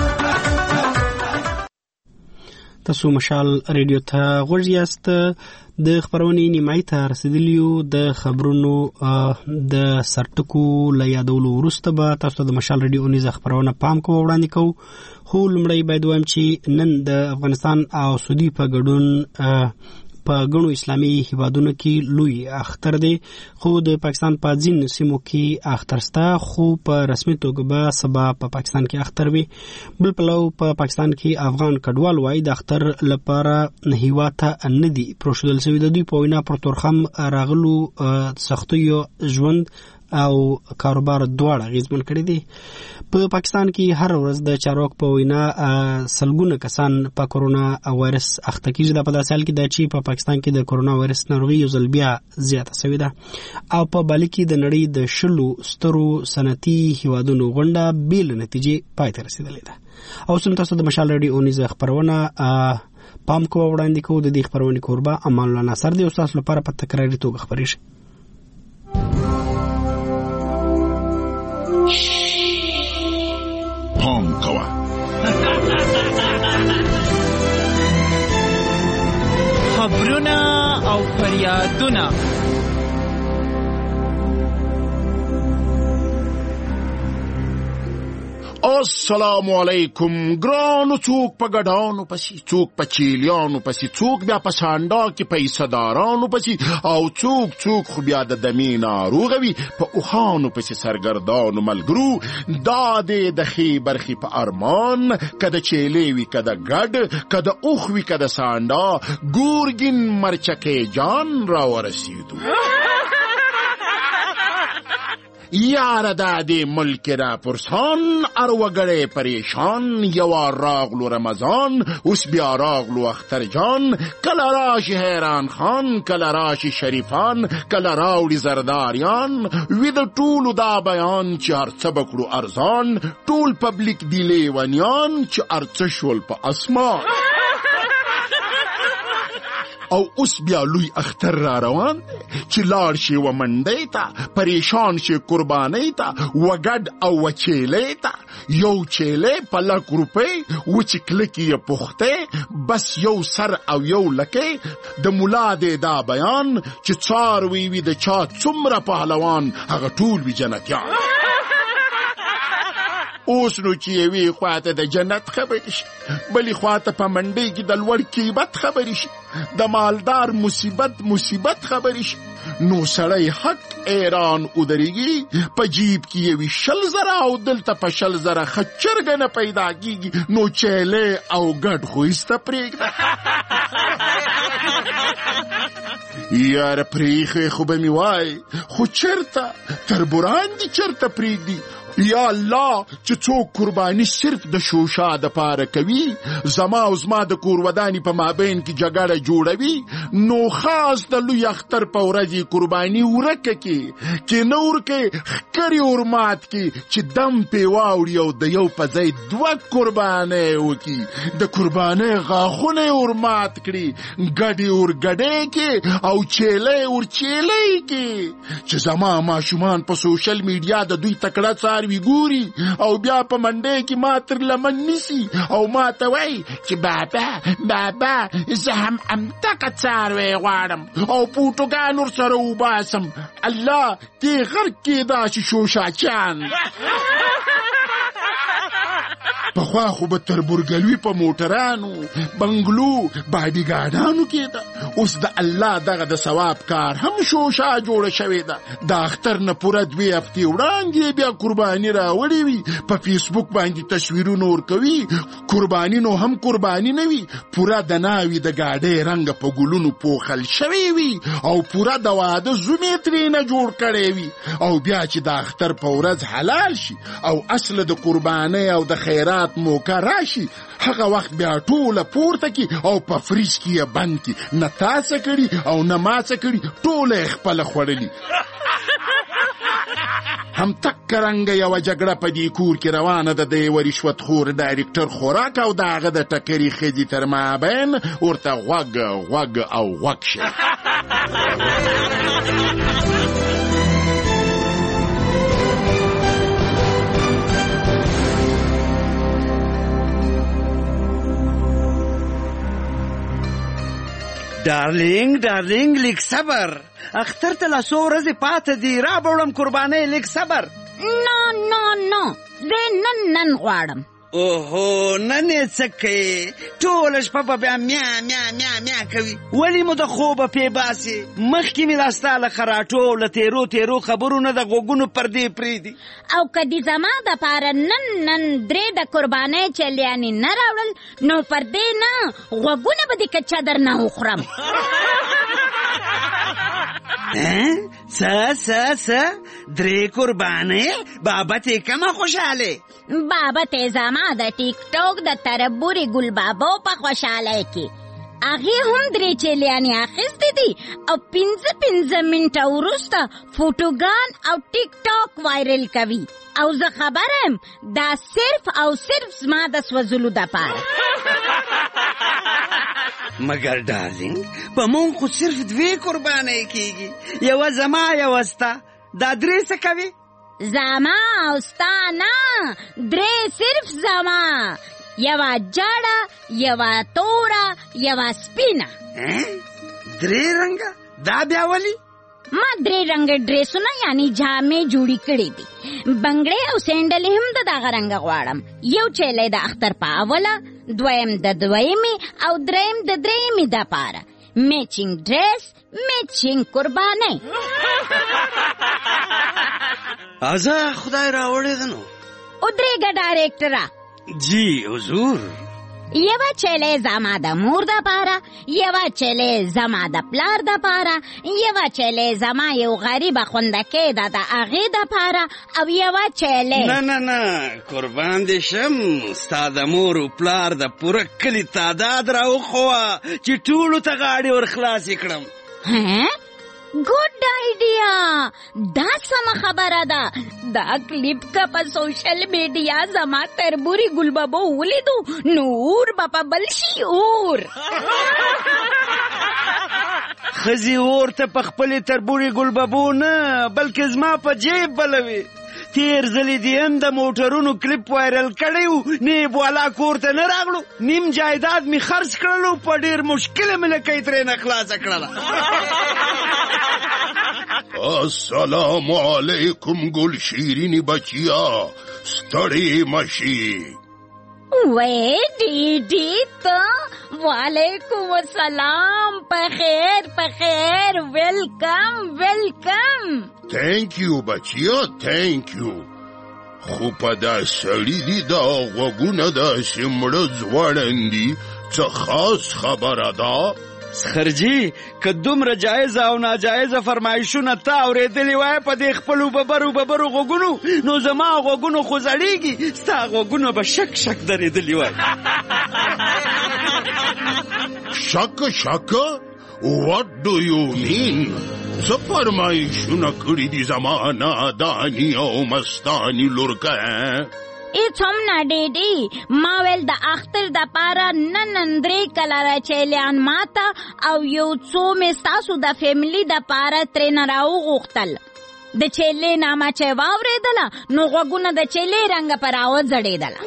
Speaker 1: تاسو مشال ریډیو ته غوږ یاست. د خبرونې نیمایي ته رسیدلیو. د خبرونو د سرټکو له یادولو وروسته به تاسو ته د مشال رادیو اونیزه خبرونه پام کوو وړاندې کوو. خو لومړی باید وایم چې نن د افغانستان او سعودي په ګډون په ګڼو اسلامي هیوادونو کې لوی اختر دی، خو د پاکستان په ځینو سیمو کې اختر شته، خو په رسمي توګه به سبا په پاکستان کې اختر وي. بل پلو په پاکستان کې افغان کډوال وایي د اختر لپاره هیواد ته نه دي پروښودل شوي. د دوی په وینا پر تورخم راغلو سختیو ژوند او کاروبار دواړه اغیزمن کړي دي. په پاکستان کې هر ورځ د چارواکو په وینا سلګونه کسان په کورونا وایرس اخته کیږي. دا په داسې حال کې ده چې په پاکستان کې د کورونا وایرس ناروغي یو ځل بیا زیاته شوې ده او په بالي کې د نړۍ د شلو سترو صنعتي هیوادونو غونډه بې له نتیجې پای ته رسېدلې ده. او اوس تاسو د مشال رادیو اونیزه خبرونه پام کوو وړاندې کوو. د دې خبرونې کوربه امان الله ناصر دی او تاسو لپاره په تکراري توګه خبرې شي.
Speaker 14: پام کوه
Speaker 2: خبرونه او فریادونه.
Speaker 14: السلام علیکم. ګرانو څوک په ګډانو پسې، څوک په چیلیانو پسې، څوک بیا په سانډا کې پیسه‌دارانو پسې، او څوک څوک خو بیا د دمې ناروغه وي په اوښانو پسې سرګردانو ملګرو. دا دی د ښې برخې په ارمان، که د چیلې وي که د ګډ، که د اوښ وي که د سانډا، ګورګین مرچکې جان را ورسېدو. یاره دا دی ملک را پرسان، اروگره پریشان، یوار راغلو رمضان، اوس بیا راغلو اختر جان. کله راشي حیران خان، کله راشي شریفان، کله راوړي زرداریان. وی د ټولو دا بیان چې هر څه به کړو ارزان، ټول پبلیک دی لیونیان چې ارڅه شول په اسمان. او اوس بیا لوی اختر را روان دی چې لاړ شي و منډۍ ته، پریشان شي قربانۍ ته، وګډ او وچیلۍ ته. یو چیلې په لک روپۍ وچې کلکې یې پختې، بس یو سر او یو لکۍ. د ملا دی دا بیان چې څاروي وي د چا څومره پهلوان، هغه ټول وي جنتیان. اوس نو چې یوې خواته د جنت خبرې شي، بلې خواته په منډۍ کې د لوړ کیبت خبرې شي، د مالدار مصیبت مصیبت خبرې شي. نو سړی حق ایران ودرېږي، په جیب کې یوي شل زره او دلته په شل زره خچرګه نه پیدا کېږي. نو چیلې او ګډ خو ایسته پرېږده. یاره پرېښې خو به مې وای، خو چېرته تربوران دي چېرته پرېږدي. یا الله چې څوک قرباني صرف د شوشا د پاره کوي، زما او زما د کور وداني په مابین کې جګړه جوړوي، نو خاص د لوی اختر په ورځ قرباني ورکه کې کې نور کې خکري ورمات کې چې دم په واوړي او د یو په ځای دوه قرباني وکي، د قرباني غاخونه ورمات کړي، ګډي ور ګډي کې او چيلې ور چيلې کې. چې زما ماشومان په سوشل میډیا د دوی تکړه څار وی ګوري او بیا په منډه کې ما تر لمن نیسی او ما ته وای چې بابا بابا زه هم امتکه څاروی غواړم او پورتوګان ورسره وباسم. الله دې غر کې داسې شوشاچان. پخوا خو به تربورګلوي په موټرانو بنګلو باډي ګاډانو کېده، اوس د الله دغه د ثواب کار هم شوشا جوړه شوې ده. د اختر نه پوره دوې هفتې وړاندې بیا قرباني راوړې وي، په فیسبوک باندې تصویرونه ورکوي. قرباني نو هم قرباني نه وي، پوره د ناوي د ګاډۍ رنګ په ګلونو پوښل شوی وي او پوره د واده زومې ترېنه جوړ کړی وي. او بیا چې د اختر په ورځ حلال شي او اصل د قربانۍ او د خیرات موقع راشي، هغه وخت بیا ټوله پورته کی او په فریج کې یې بند کی، نه تاسه کړي او نه ماسه کړي، ټوله یې خپله خوړلي. هم تک رنګه یوه جګړه په دې کور کې روانه ده د یوه رشوتخور ډایرکټر خوراک او د هغه د ټکرې ښځې تر مابین ورته غوږ غوږ او غوږ شي.
Speaker 3: ډارلینګ ډارلینګ لیک صبر، اختر ته لا څو ورځې پاته دي، را بوړم قربانۍ، لیک صبر.
Speaker 4: نو نو نو زه نن نن غواړم.
Speaker 3: اوهو نن یې څه کوي؟ ټوله شپه به بیا میا میا میا میا کوي. ولې مو د خوبه پې باسې؟ مخکې مې لا ستا له خراټو له تیرو تیرو خبرو نه د غوږونو پردې پرېږدي.
Speaker 4: او که دې زما دپاره نن نن درې د قربانۍ چلیانې نه راوړل نو پردې نه غوږونه به دې که چدر نه وخورم.
Speaker 3: څه څه څه درې قربانۍ؟ بابت یې کمه خوشحالې؟
Speaker 4: بابت یې زما د ټیک ټاک د تربوري ګل بابا په خوشحالۍ کې هغې هم درې چیلیانې اخیستې دي او پنځه پنځه منټه وروسته فوټوګان او ټیک ټاک وایرل کوي. او زه خبره یم دا صرف او صرف زما د سوځلو دپاره.
Speaker 3: مګر ډارلینګ په مونږ خو صرف دوې قربانۍ کېږي، یوه زما یوه ستا، دا درې څه کوي؟
Speaker 4: زما او ستا نه، درې صرف زما، یوه جړه، یوه توره، یوه سپینه.
Speaker 3: درې رنګه؟ دا بیا ولې؟
Speaker 4: ما درې رنګه ډریسونه یعنی جامې جوړې کړې دي، بنګړې او سینډلې هم د دغه رنګه غواړم. یو چیلی د اختر په اوله، دویم د دویمې او دریم د درېیمې دپاره. میچینګ ډریس، میچینګ قربانۍ.
Speaker 3: ازه خدای راوړې ده نو.
Speaker 4: ودرېږه ډایرکټره.
Speaker 3: جی حضور.
Speaker 4: یوه چیلی زما د مور دپاره، یوه چیلی زما د پلار دپاره، یوه چیلی زما یو غریبه خوندکۍ ده د هغې دپاره، او یوه چیلی
Speaker 3: نه نه نه قربان دې شم، ستا د مور و پلار د پوره کلي تعداد راوښوه چې ټولو ته غاړې ور خلاصې کړم.
Speaker 4: ګوډ آیډیا، دا سمه خبره ده. دا کلیپ که په سوشل میډیا زما تربوري ګل بابا ولیدو نو اور به په بل شي. اور
Speaker 3: ښځې اور ته په خپلې تربوري ګل بابو نه بلکې زما په جیب بلوي. تیر ځلې دې هم د موټرونو کلیپ وایرل کړی و، نیب والا کور ته نه راغلو، نیم جایداد مې خرڅ کړلو، په ډېر مشکله مې لکۍ ترېنه خلاصه کړله.
Speaker 14: السلام علیکم ګل شیرینی بچیا، ستړې مشي.
Speaker 4: وی ډیډي ته وعلیکم السلام، په خیر په خیر، ویلکم ویلکم.
Speaker 14: تھینک یو بچیا، تھینک یو. خو په دا سړي دي دا غوږونه داسې مړه ځوړندي، څه خاص خبره ده؟
Speaker 3: سخرجي که دومره جایزه او ناجایزه فرمایشونه تا اورېدلي وای په دې خپلو ببرو ببرو غوږونو، نو زما غوږونو خو زړېږي، ستا غوږونه به شک شک درېدلي وای.
Speaker 14: شک شک؟ What do you mean؟ څه فرمایشونه کړي دي زما ناداني او مستاني لورکه؟
Speaker 4: هیڅ هم نه ډیډي، ما ویل د اختر دپاره نن نن درې کلره چیلیان ماته او یو څو مې ستاسو د فیملي دپاره ترېنه راوغوښتل. د چیلې نامه چې واورېدله نو غوږونه د چیلې رنګه په راوځړېدله.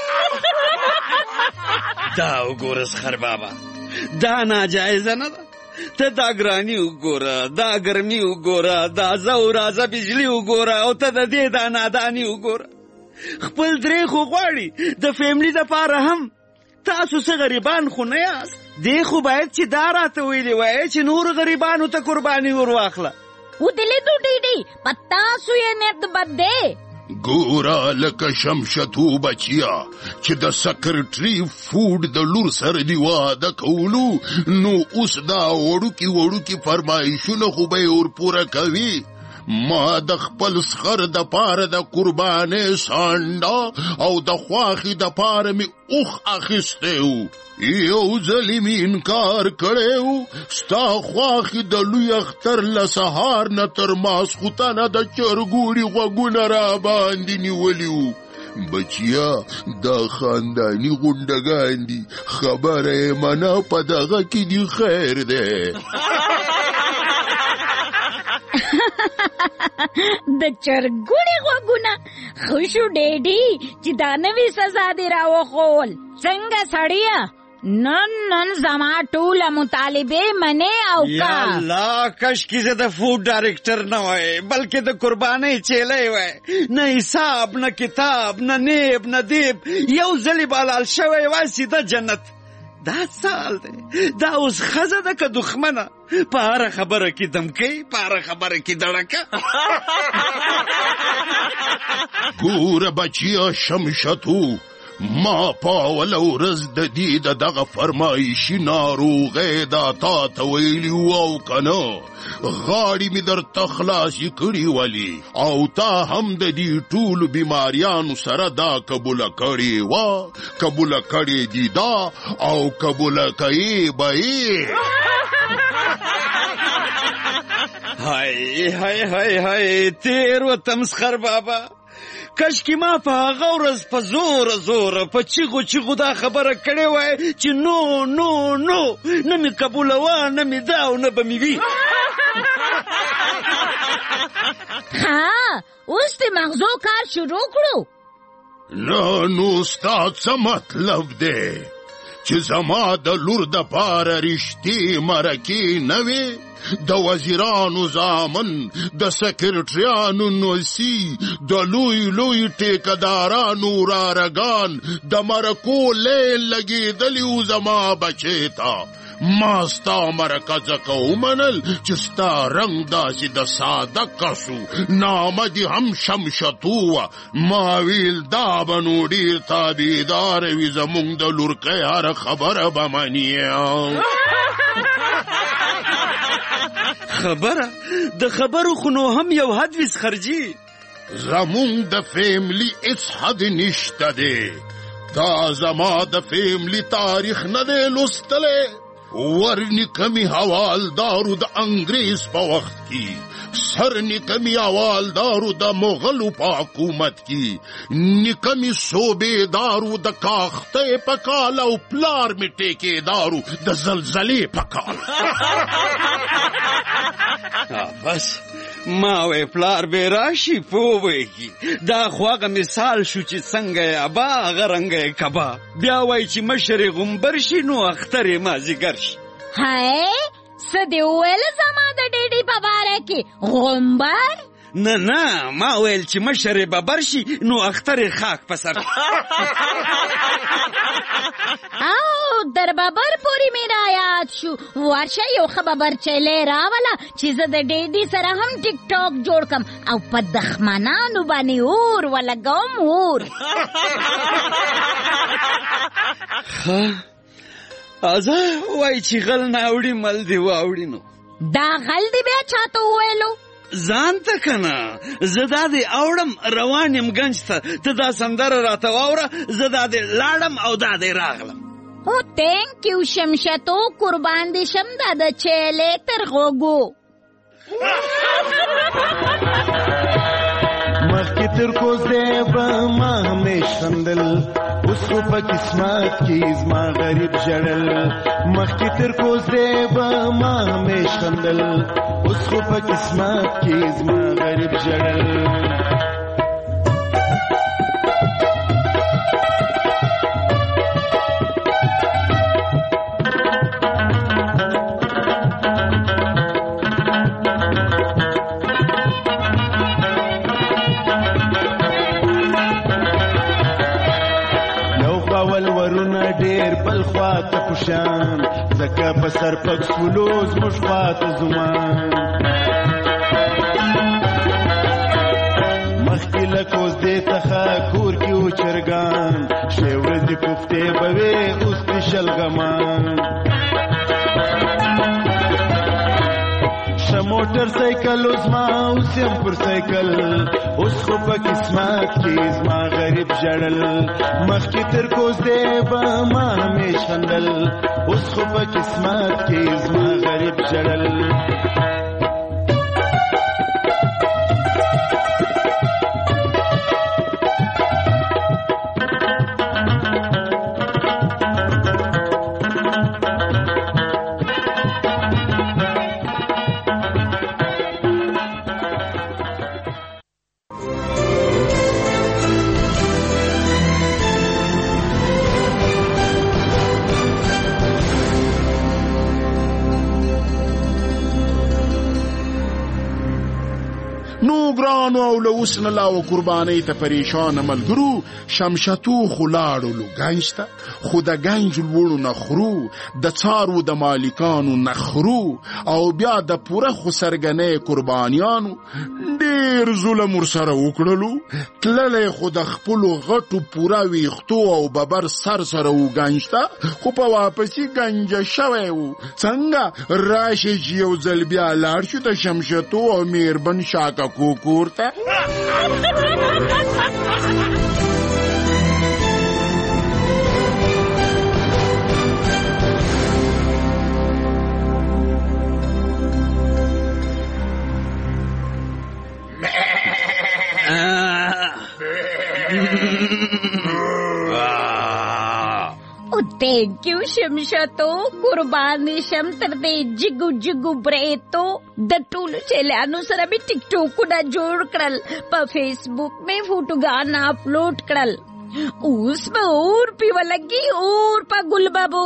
Speaker 3: دا وګوره سخر بابا، دا ناجایزه نه ده. ته دا ګراني وګوره، دا ګرمي وګوره، دا زه او رازه بجلي وګوره، او ته د دې دا ناداني وګوره. خپل درې خو غواړي د فیملي دپاره هم. تاسو څه غریبان خو نه یاست، دې خو باید چې دا راته ویلې وای چې نورو غریبانو ته قرباني ور واخله.
Speaker 4: ودلیدو ډیډي، په تاسو یې نیت بد دی.
Speaker 14: ګوره لکه شمشتو بچیا چې د سکرټري فوډ د لور سره دی واده کولو، نو اوس دا وړوکي وړوکي فرمایشونه خو به یې ورپوره کوي. ما د خپل سخر د پاره د قربانې سانډا او د خواخې د پاره مې اوښ اخیستی و، یو ځلې مې انکار کړی و. ستا خواخې د لوی اختر له سهار نه تر ماسخوتنه د چرګوړي غوږونه را باندې نیولي وو. بچیا دا خاندانی غونډګان دي، خبره یې منه، په دغه کې دي خیر دی.
Speaker 4: د چرګوړي غوږونه خوشو ډیډي چې دا نوې سزا دې راوښول. څنګه سړیه نن نن زما ټوله مطالبه منې او
Speaker 3: یا
Speaker 4: کا
Speaker 3: الله کش کی زه د فوډ ډایرکټر نه وای بلکې د قربانۍ چیلې وای نه حساب نه کتاب نه نیب نه دیب یو ځلی بالال شوی وای سیده جنت دا سال دی دا اوس خزه ده که دښمنه په هره خبره کې دمکۍ په هره خبره کې دړکه
Speaker 14: ګوره بچیه شمشتو ما پاوله ورځ د دې د دغه فرمایشي ناروغۍ دا تا ته ویلي وو او که نه غاړې مې درته خلاصې کړي ولې او تا هم د دې ټولو بیماریانو سره دا قبوله کړې وه قبوله کړې دي دا او قبوله کوې به یې
Speaker 3: هاي هاي هاي هاي تیر و تمسخر بابا کشکې ما په هغه ورځ په زوره زوره په چیغو چیغو دا خبره کړې وای چې نو نو نو نه مې قبولوه نه مې دا او نه به مې وي
Speaker 4: ها اوس د مغزو کار شروع کړو
Speaker 14: نه نو ستا څه مطلب دی چې زما د لور دپاره رښتې مرکې نه وې د وزیرانو زامن د سکرټریانو نوسی د لوی لوی ټیکدارانو رارګان د مرکو لیل لګېدلي و زما بچې ته ما ستا مرکه ځکه ومنل چې ستا رنګ داسې د ساده کسو نامه دې هم شمشتو وه ما ویل دا به نو ډېر تابعداره وي زموږ د لورکۍ هره خبره به مني
Speaker 3: خبره د خبرو خو نو هم یو حد ویس خرجي
Speaker 14: زموږ د فیملی هیڅ حد نشته دی دا زما د فیملی تاریخ نه دی لوستلی ورنیکه مې حوالدارو د انګریز په وخت کې سر نیکه مې حوالدارو د مغلو په حکومت کې نیکه مې صوبېدارو د کاختۍ په کال او پلار مې ټیکېدارو د زلزلې په کال
Speaker 3: بس ما وی پلار به راشي پوهېږي دا خو هغه مثال شو چې څنګه یې ابا هغه رنګه یې کبا بیا وایي چې مشر یې غومبر شي نو اختر یې مازدیګر شي
Speaker 4: هی څه دې وویل زما د ډیډي په باره کې غومبر
Speaker 3: نه نه ما ویل چې مشر یې ببر شي نو اختر یې خاک په سر
Speaker 4: او در ببر پوری مې را یاد شو ورشه یو ښه ببرچیلی راوله چې زه د ډیډي سره هم ټیک ټاک جوړ کړم او په دښمنانو باندې اور ولګوم اور
Speaker 3: ازه وای چې غل ناوړي مل دی واوړي نو
Speaker 4: دا غل دی بیا چاته وویلو
Speaker 3: ځان ته کنه زه دا دې اوړم روان یم ګنج ته ته دا سندره راته واوره زه دا دې لاړم او دا دې راغلم
Speaker 4: او تینک یو شمشتو قربان دې شم دا د چیلې تر غوږو
Speaker 5: مخکې تر کوزدې به ما همیش خندل اوس خو په قسمت کې زما غریب ژړل مخکې تر کوزدې به ما همیش خندل اوس خو په قسمت کې زما غریب ژړل ډېر بل خواته پوشان ځکه په سر پک سولو زموږ خواته زمان مخکې له کوزدې څخه کور کې و چرګان شی ورځې کوفتې به وې اوس دې شلګمان شه موټر سایکل اوس ما اوس یم پر سایکل اوس خو په قسمت کې زما غریب ژړل مخکې تر کوزدې به ما همیش خندل اوس خو په قسمت کې زما غریب ژړل
Speaker 14: ګرانو او له اوس نه لا و قربانۍ ته پریشانه ملګرو شمشتو خو لاړلو ګنج ته خو د ګنج لوړو نه خورو د څارو د مالکانو نه خورو او بیا د پوره خو سرګنۍ قربانیانو ډېر ظلم ورسره وکړلو تللی خو د خپلو غټو پوره ویښتو او ببر سر سره و ګنج ته خو په واپسي ګنجه شوی و څنګه راشي چې یو ځل بیا لاړ شو د شمشتو او میربن شاکه کوکور ته
Speaker 4: Thank you, Shimshato. Kurbani Sham tarde jigu jigu breto. The tulu chelanu sara bhi TikTok ko da jod kral. Pa Facebook mein photo gaana upload kral. Usme aur piwa lagi aur pa gulbabu.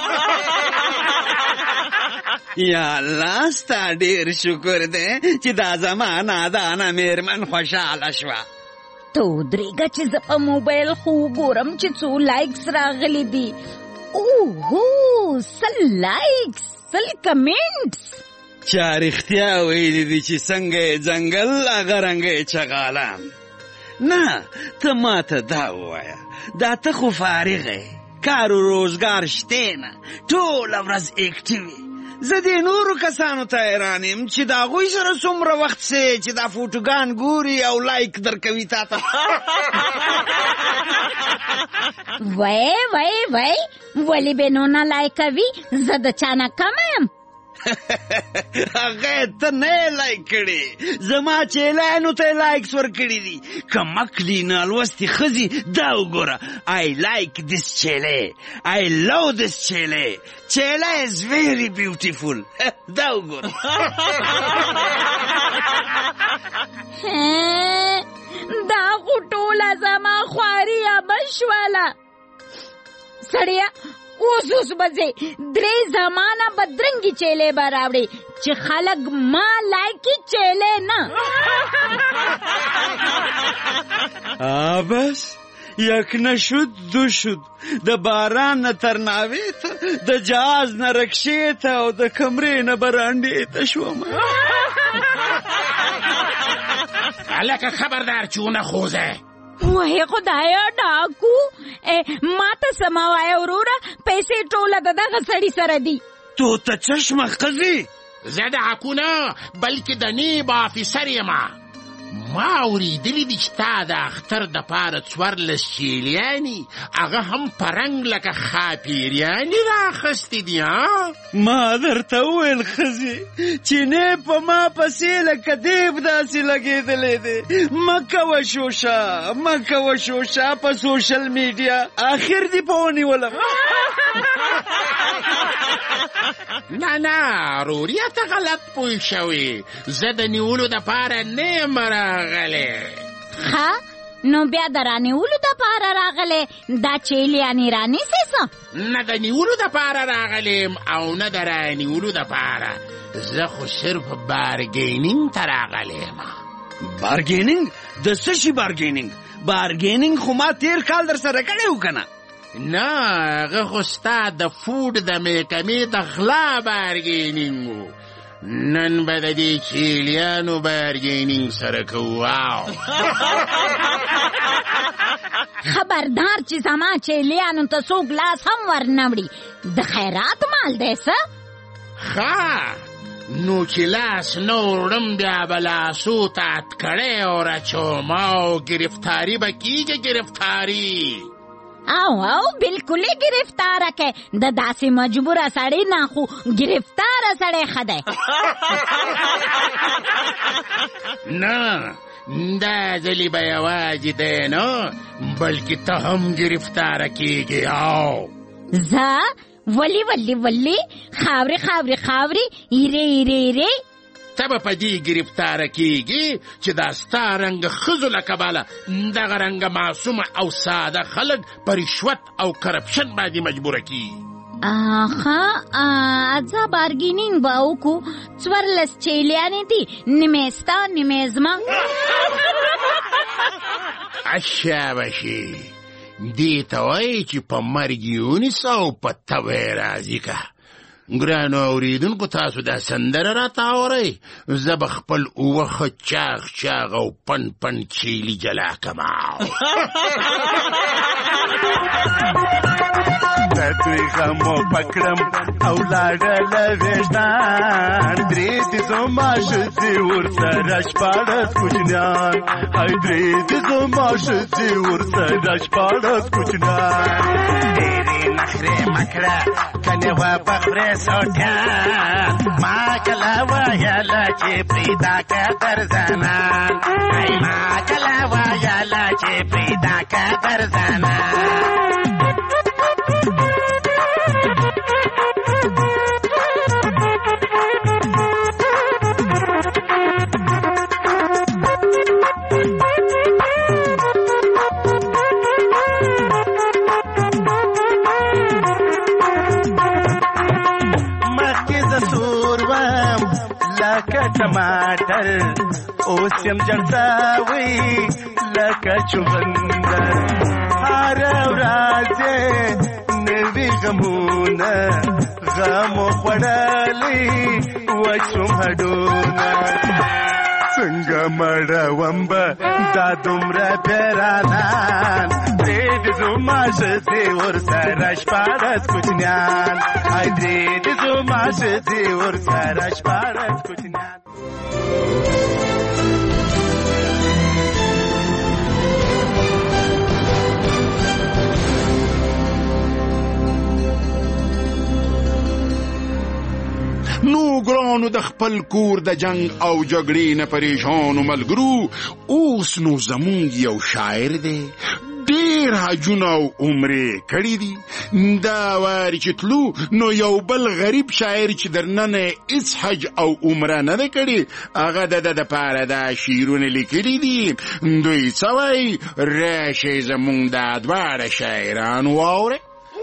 Speaker 3: Ya Allah, sta der shukr de chi da zamana dana merman khoshala shwa.
Speaker 4: تو درېګه چې زه په موبایل خو ګورم چې څو لایکس راغلي دي اوهو سل لایکس سل کمنټس
Speaker 3: چا رښتیا ویلي دي چې څنګه یې ځنګل هغه رنګه یې چغالان نه ته ماته دا ووایه دا ته خو فارغ یې کار و روزګار شته نه ټوله ورځ اکټیو زه دې نورو کسانو ته حیران یم چې د هغوی سره څومره وخت سې چې دا فوټوګان ګوري او لایک درکوي تا ته
Speaker 4: وای وای وای ولې به نو نه لایکوي زه د چا نه کمه یم
Speaker 3: هغه ته نه لایک کړي زما چیلانو ته لایکس ورکړي دي که مکلي نالوستې ښځې دا وګوره I like this chele I love this chele chele is very beautiful دا وګوره
Speaker 4: دا خو ټوله زما خواري بشوله سړیه اوس اوس بځې درې زمانه بدرنګي چیلې به راوړې چې خلک ما لایکي چیلې نه
Speaker 3: بس یک نشد دو شد د باران نه تر ناوې ته د جهاز نه رکشې ته او د کمرې نه برانډې ته شوم
Speaker 14: هلکه خبردار چې ونه خوځه
Speaker 4: وای خدایا ډاکو ما ته سما وای وروره پیسې ټوله د دغه سړي سره دي
Speaker 3: تو ته چشمه ښځې
Speaker 14: زه ډاکو نه بلکې د نیب افیسر یم ما اورېدلي دي چې تا د اختر دپاره څوارلس چیلیانې هغه هم په رنګ لکه ښاپیریانې رااخیستې دي
Speaker 3: ما درته وویل ښځې چې نه په ما پسې لکه دیب داسې لګېدلی دی مه کوه شوشه مه کوه شوشه په سوشل میډیا آخر دې په ونیولم
Speaker 14: نه نه روریا ته غلط پوه شوې زه د نیولو دپاره نه یم راغلی
Speaker 4: ښه نو بیا د رانیولو دپاره راغلی دا چیلیانې رانیسې څه
Speaker 14: نه د نیولو دپاره راغلیم او نه د رانیولو دپاره زه خو صرف بارګینینګ ته راغلی یم
Speaker 3: بارګینینګ د څه شي بارګینینګ بارګینینګ خو ما تیر کال در سره کړی و که نه
Speaker 14: نه هغه خو ستا د فوډ د محکمې د غلا بارګینینګ و نن به د دې چیلیانو بارګینینګ سره کوو
Speaker 4: خبردار چې زما چیلیانو ته څوک لاس هم ورنوړي د خیرات مال دی څه
Speaker 14: ښه نو چې لاس نه وړم بیا به لاسو ته اتکړی او راچوم او ګرفتاري به کېږي ګرفتاري
Speaker 4: او او بالکل گرفتار که د داسې مجبوره سړی نه خو گرفتار سړی ښه دی
Speaker 14: نه دا ځلې به یوازې دی نه بلکې ته هم گرفتاره کېږې او
Speaker 4: زه ولی ولی ولی خاورې خاورې خاورې ایرې ایرې ایرې
Speaker 14: ته به په دې ګرفتاره کېږي چې دا ستا رنګه ښځو له کبله دغه رنګه معصومه او ساده خلک په رشوت او کرپشن باندې مجبوره کېږي
Speaker 4: ښه ځه بارګینینګ به وکړو څوارلس چیلیانې دي نیمې ستا نیمې زما
Speaker 14: اچھا بشي دې ته وایي چې په مرګ یې ونیسه او په تبه یې راضي که ګرانو اورېدونکو تاسو دا سندره راته اورئ زه به خپل اوه ښه چاغ چاغ او پن پن چیلي جلا کما
Speaker 5: دوی غمو پکړم او لاړله ویشتان درې دې زما ښځې ورسره شپاړس کوچنیان هی درې دې زما ښځې ورسره شپاړس کوچنیان ډېرې نخرې مه کړه کنې وبخورې سوټیان ما کله ویله چې پیدا که در زنان هی ما کله ویله چې پیدا که در زنان टमाटर ओसम जड़तावी लका चुगंदर हर राजे नवी गमूना गमो पड़ाली वचुम हडोना संगमड़ा वंबा दादुमरा पेरानान देद जुमाश देवर सरश पारस कुचन्यान आई देद जुमाश देवर सरश पारस कुचन्यान
Speaker 14: نو ګرانو د خپل کور د جنگ او جګړې نه پریشانو ملګرو اوس نو زمونږ یو شاعر دی ډېر حجونه او عمرې کړي دي دا واري چې تلو نو یو بل غریب شاعر چې درننه هیڅ حج او عمره نه ده کړې هغه د ده دپاره دا شعرونه لیکلي دي دوی څه وایي راشئ زمونږ دا دواړه شاعران واورئ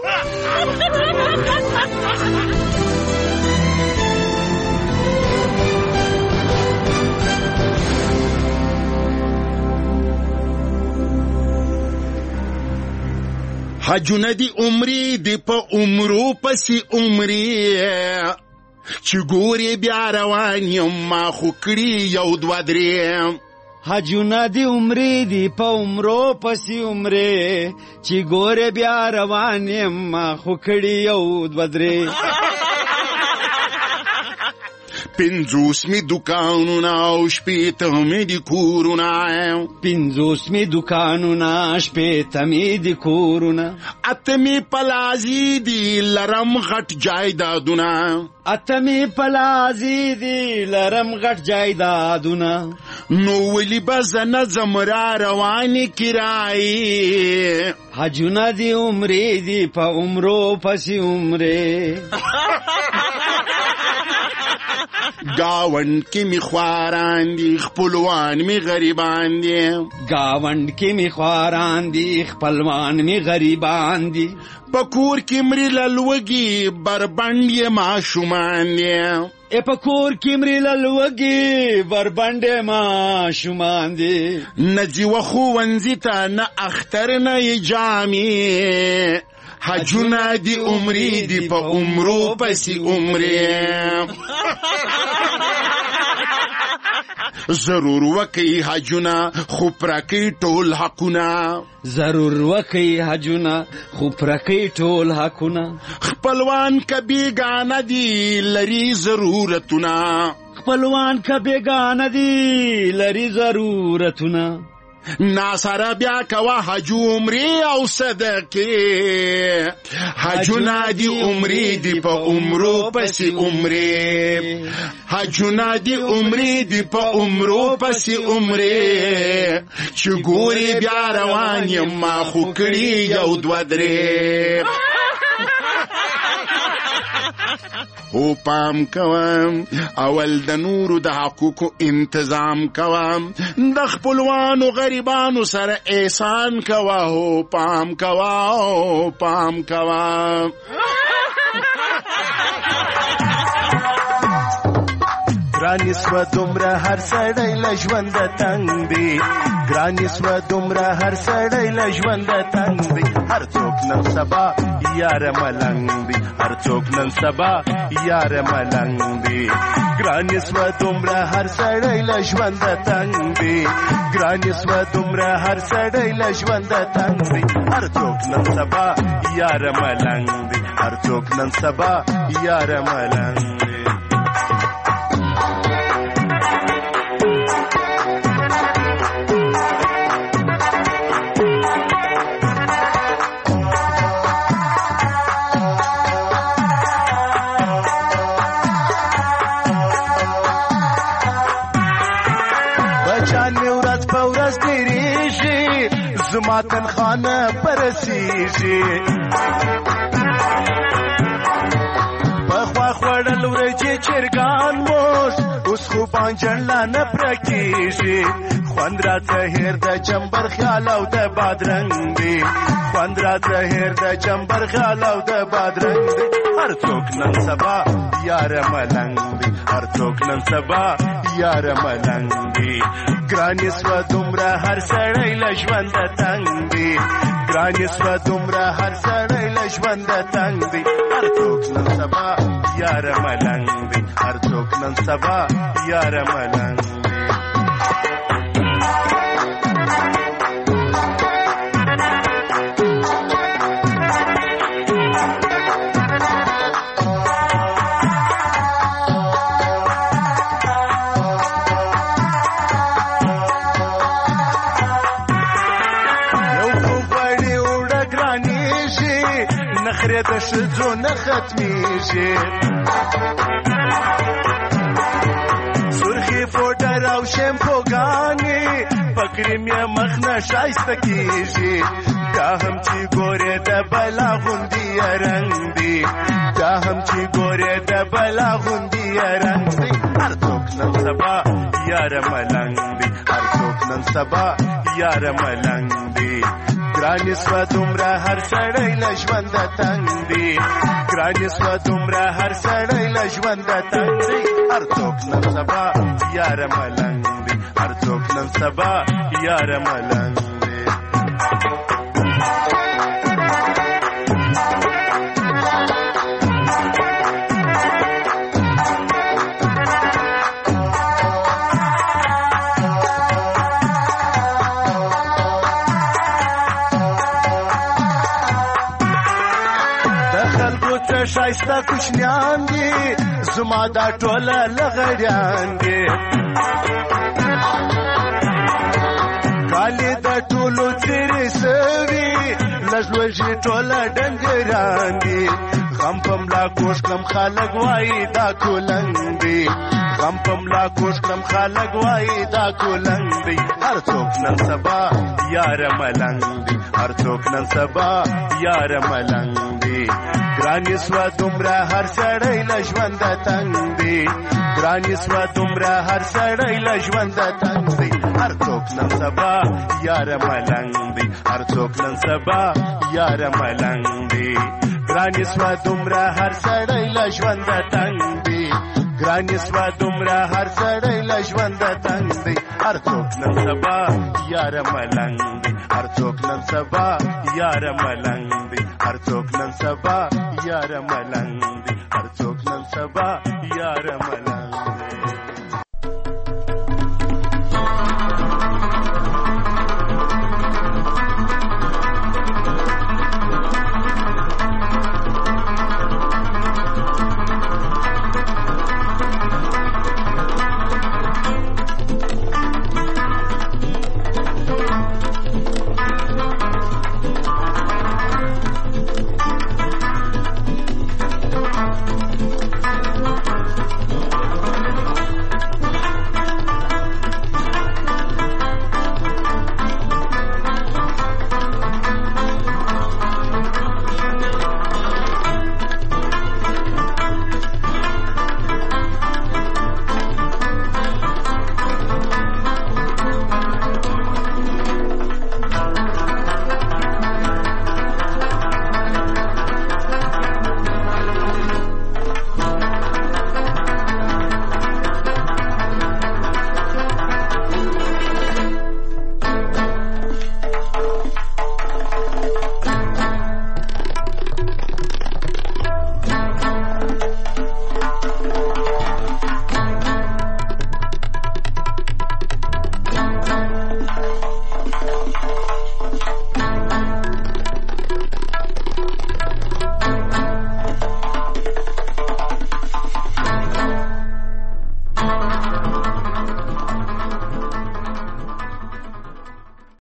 Speaker 14: حجونه دی عمری دی په عمرو پسې عمرې چې ګورې بیا روان یم ما خو کړي یو دوه درې
Speaker 3: حجونه دی عمری دی په عمرو پسې عمرې چې ګورې بیا روان یم ما خو کړي یو دوه درې
Speaker 14: پنځوس می دوکانونه او شپېته می د کورونه
Speaker 3: پنځوس می دوکانونه شپېته می د کورونه
Speaker 14: اته می پلازي دي لرم غټ جایدادونه
Speaker 3: اته می پلازي دي لرم غټ جایدادونه
Speaker 14: نو ولې به زه نه ځم را روانې کرایې
Speaker 3: حجونه دي عمرې دي په عمرو پسې عمرې
Speaker 14: گاوند کې می خواران دي خپلوان می غریبان دي
Speaker 3: گاوند کې می خواران دي خپلوان می غریبان دي
Speaker 14: په کور کې مري للوږي بربند یې ماشومان دي
Speaker 3: ای په کور کې مري للوږي بربند یې ماشومان دي
Speaker 14: نه ځي و ښوونځي ته نه اختر نه یې جامې حجونه دی عمری دی په عمرو پسې عمرې ضرور وکي حجونه خو پرکې ټول حقونه
Speaker 3: ضرور وکي حجونه خو پرکې ټول حقونه
Speaker 14: خپلوان که بیګانه دي لري ضرورتونه
Speaker 3: خپلوان که بیګانه دي لري ضرورتونه
Speaker 14: ناسره بیا کوه حجو عمرې او صدقې حجونه دی عمرې دی په عمرو پسې عمرې حجونه دی عمرې دی په عمرو پسې عمرې چې ګورې بیا روان یم ما خو کړي یو دوه درې او پام کوم اول د نورو د حقوقو انتظام کوم د خپلوانو غریبانو سره احسان کوه او پام کوه او پام کوه
Speaker 5: ګرانی سوه دومره هر سړی له ژونده تنګ دی ګرانی سوه دومره هر سړی له ژونده تنګ دی هر څوک نن سبا یاره ملنګ دی هر څوک نن سبا یاره ملنګ دی ګرانی سوه دومره هر سړی له ژونده تنګ دی ګرانی سوه دومره هر سړی له ژونده تنګ دی هر څوک نن سبا یاره ملنګ دی هر څوک نن سبا یاره ملنګ دی زما تنخانه پرسیږي پخوا خوړل ورځې چرګان موش اوس خو بانجڼ لا نه پرکیږي خوند راته هېر د چمبر خیال او د بادرنګ دی خوند راته هېر د چمبر خیال او د بادرنګ دی هر څوک نن سبا یاره ملنګ دی هر څوک نن سبا یاره ملنګ دی ګرانی سوه دومره هر سړی له ژونده تنګ دی ګرانی سوه دومره هر سړی له ژونده تنګ دی هر څوک نن سبا یاره ملنګ دی هر څوک نن سبا یاره ملنګ دی نخره د ښځو نه ختمیږي سرخي فوټر او شیمپوګانې په کریم یې مخ نه ښایسته کېږي دا هم چې ګورې د بلا غوندې یې رنګ دی دا هم چې ګورې د بلا غوندې یې رنګ دی هر څوک نن سبا یاره ملنګ دی هر څوک نن سبا یاره ملنګ دی ګرانی سوه دومره هر سړی له ژونده تنګ دی ګرانی سوه دومره هر سړی له ژونده تنګ دی هر څوک نن سبا یاره ملنګ دی هر څوک نن سبا یاره ملنګ دی شایسته کوچنیان دي زما دا ټوله لغړیان دي کالي د ټولو تیرې سوي لږ لږې ټوله ډنګران دي غم په ملا کوش کړم خلک وایي دا کولنګ دی غم په ملا کوش کړم خلک وایي دا کولنګ دی هر څوک نن سبا یاره ملنګ دی هر څوک نن سبا یاره ملنګ دی ګرانی سوه دومره هر سړی له ژونده تنګ دی ګرانی سوه دومره هر سړی له ژونده تنګ دی هر څوک نن سبا یاره ملنګ دی هر څوک نن سبا یاره ملنګ دی ګرانی سوه دومره هر سړی له ژونده تنګ دی ګرانی سوه دومره هر سړی له ژونده تنګ دی هر څوک نن سبا یاره ملنګ دی هر څوک نن سبا یاره ملنګ دی هر څوک نن سبا یاره ملنګ دی هر څوک نن سبا یاره ملنګ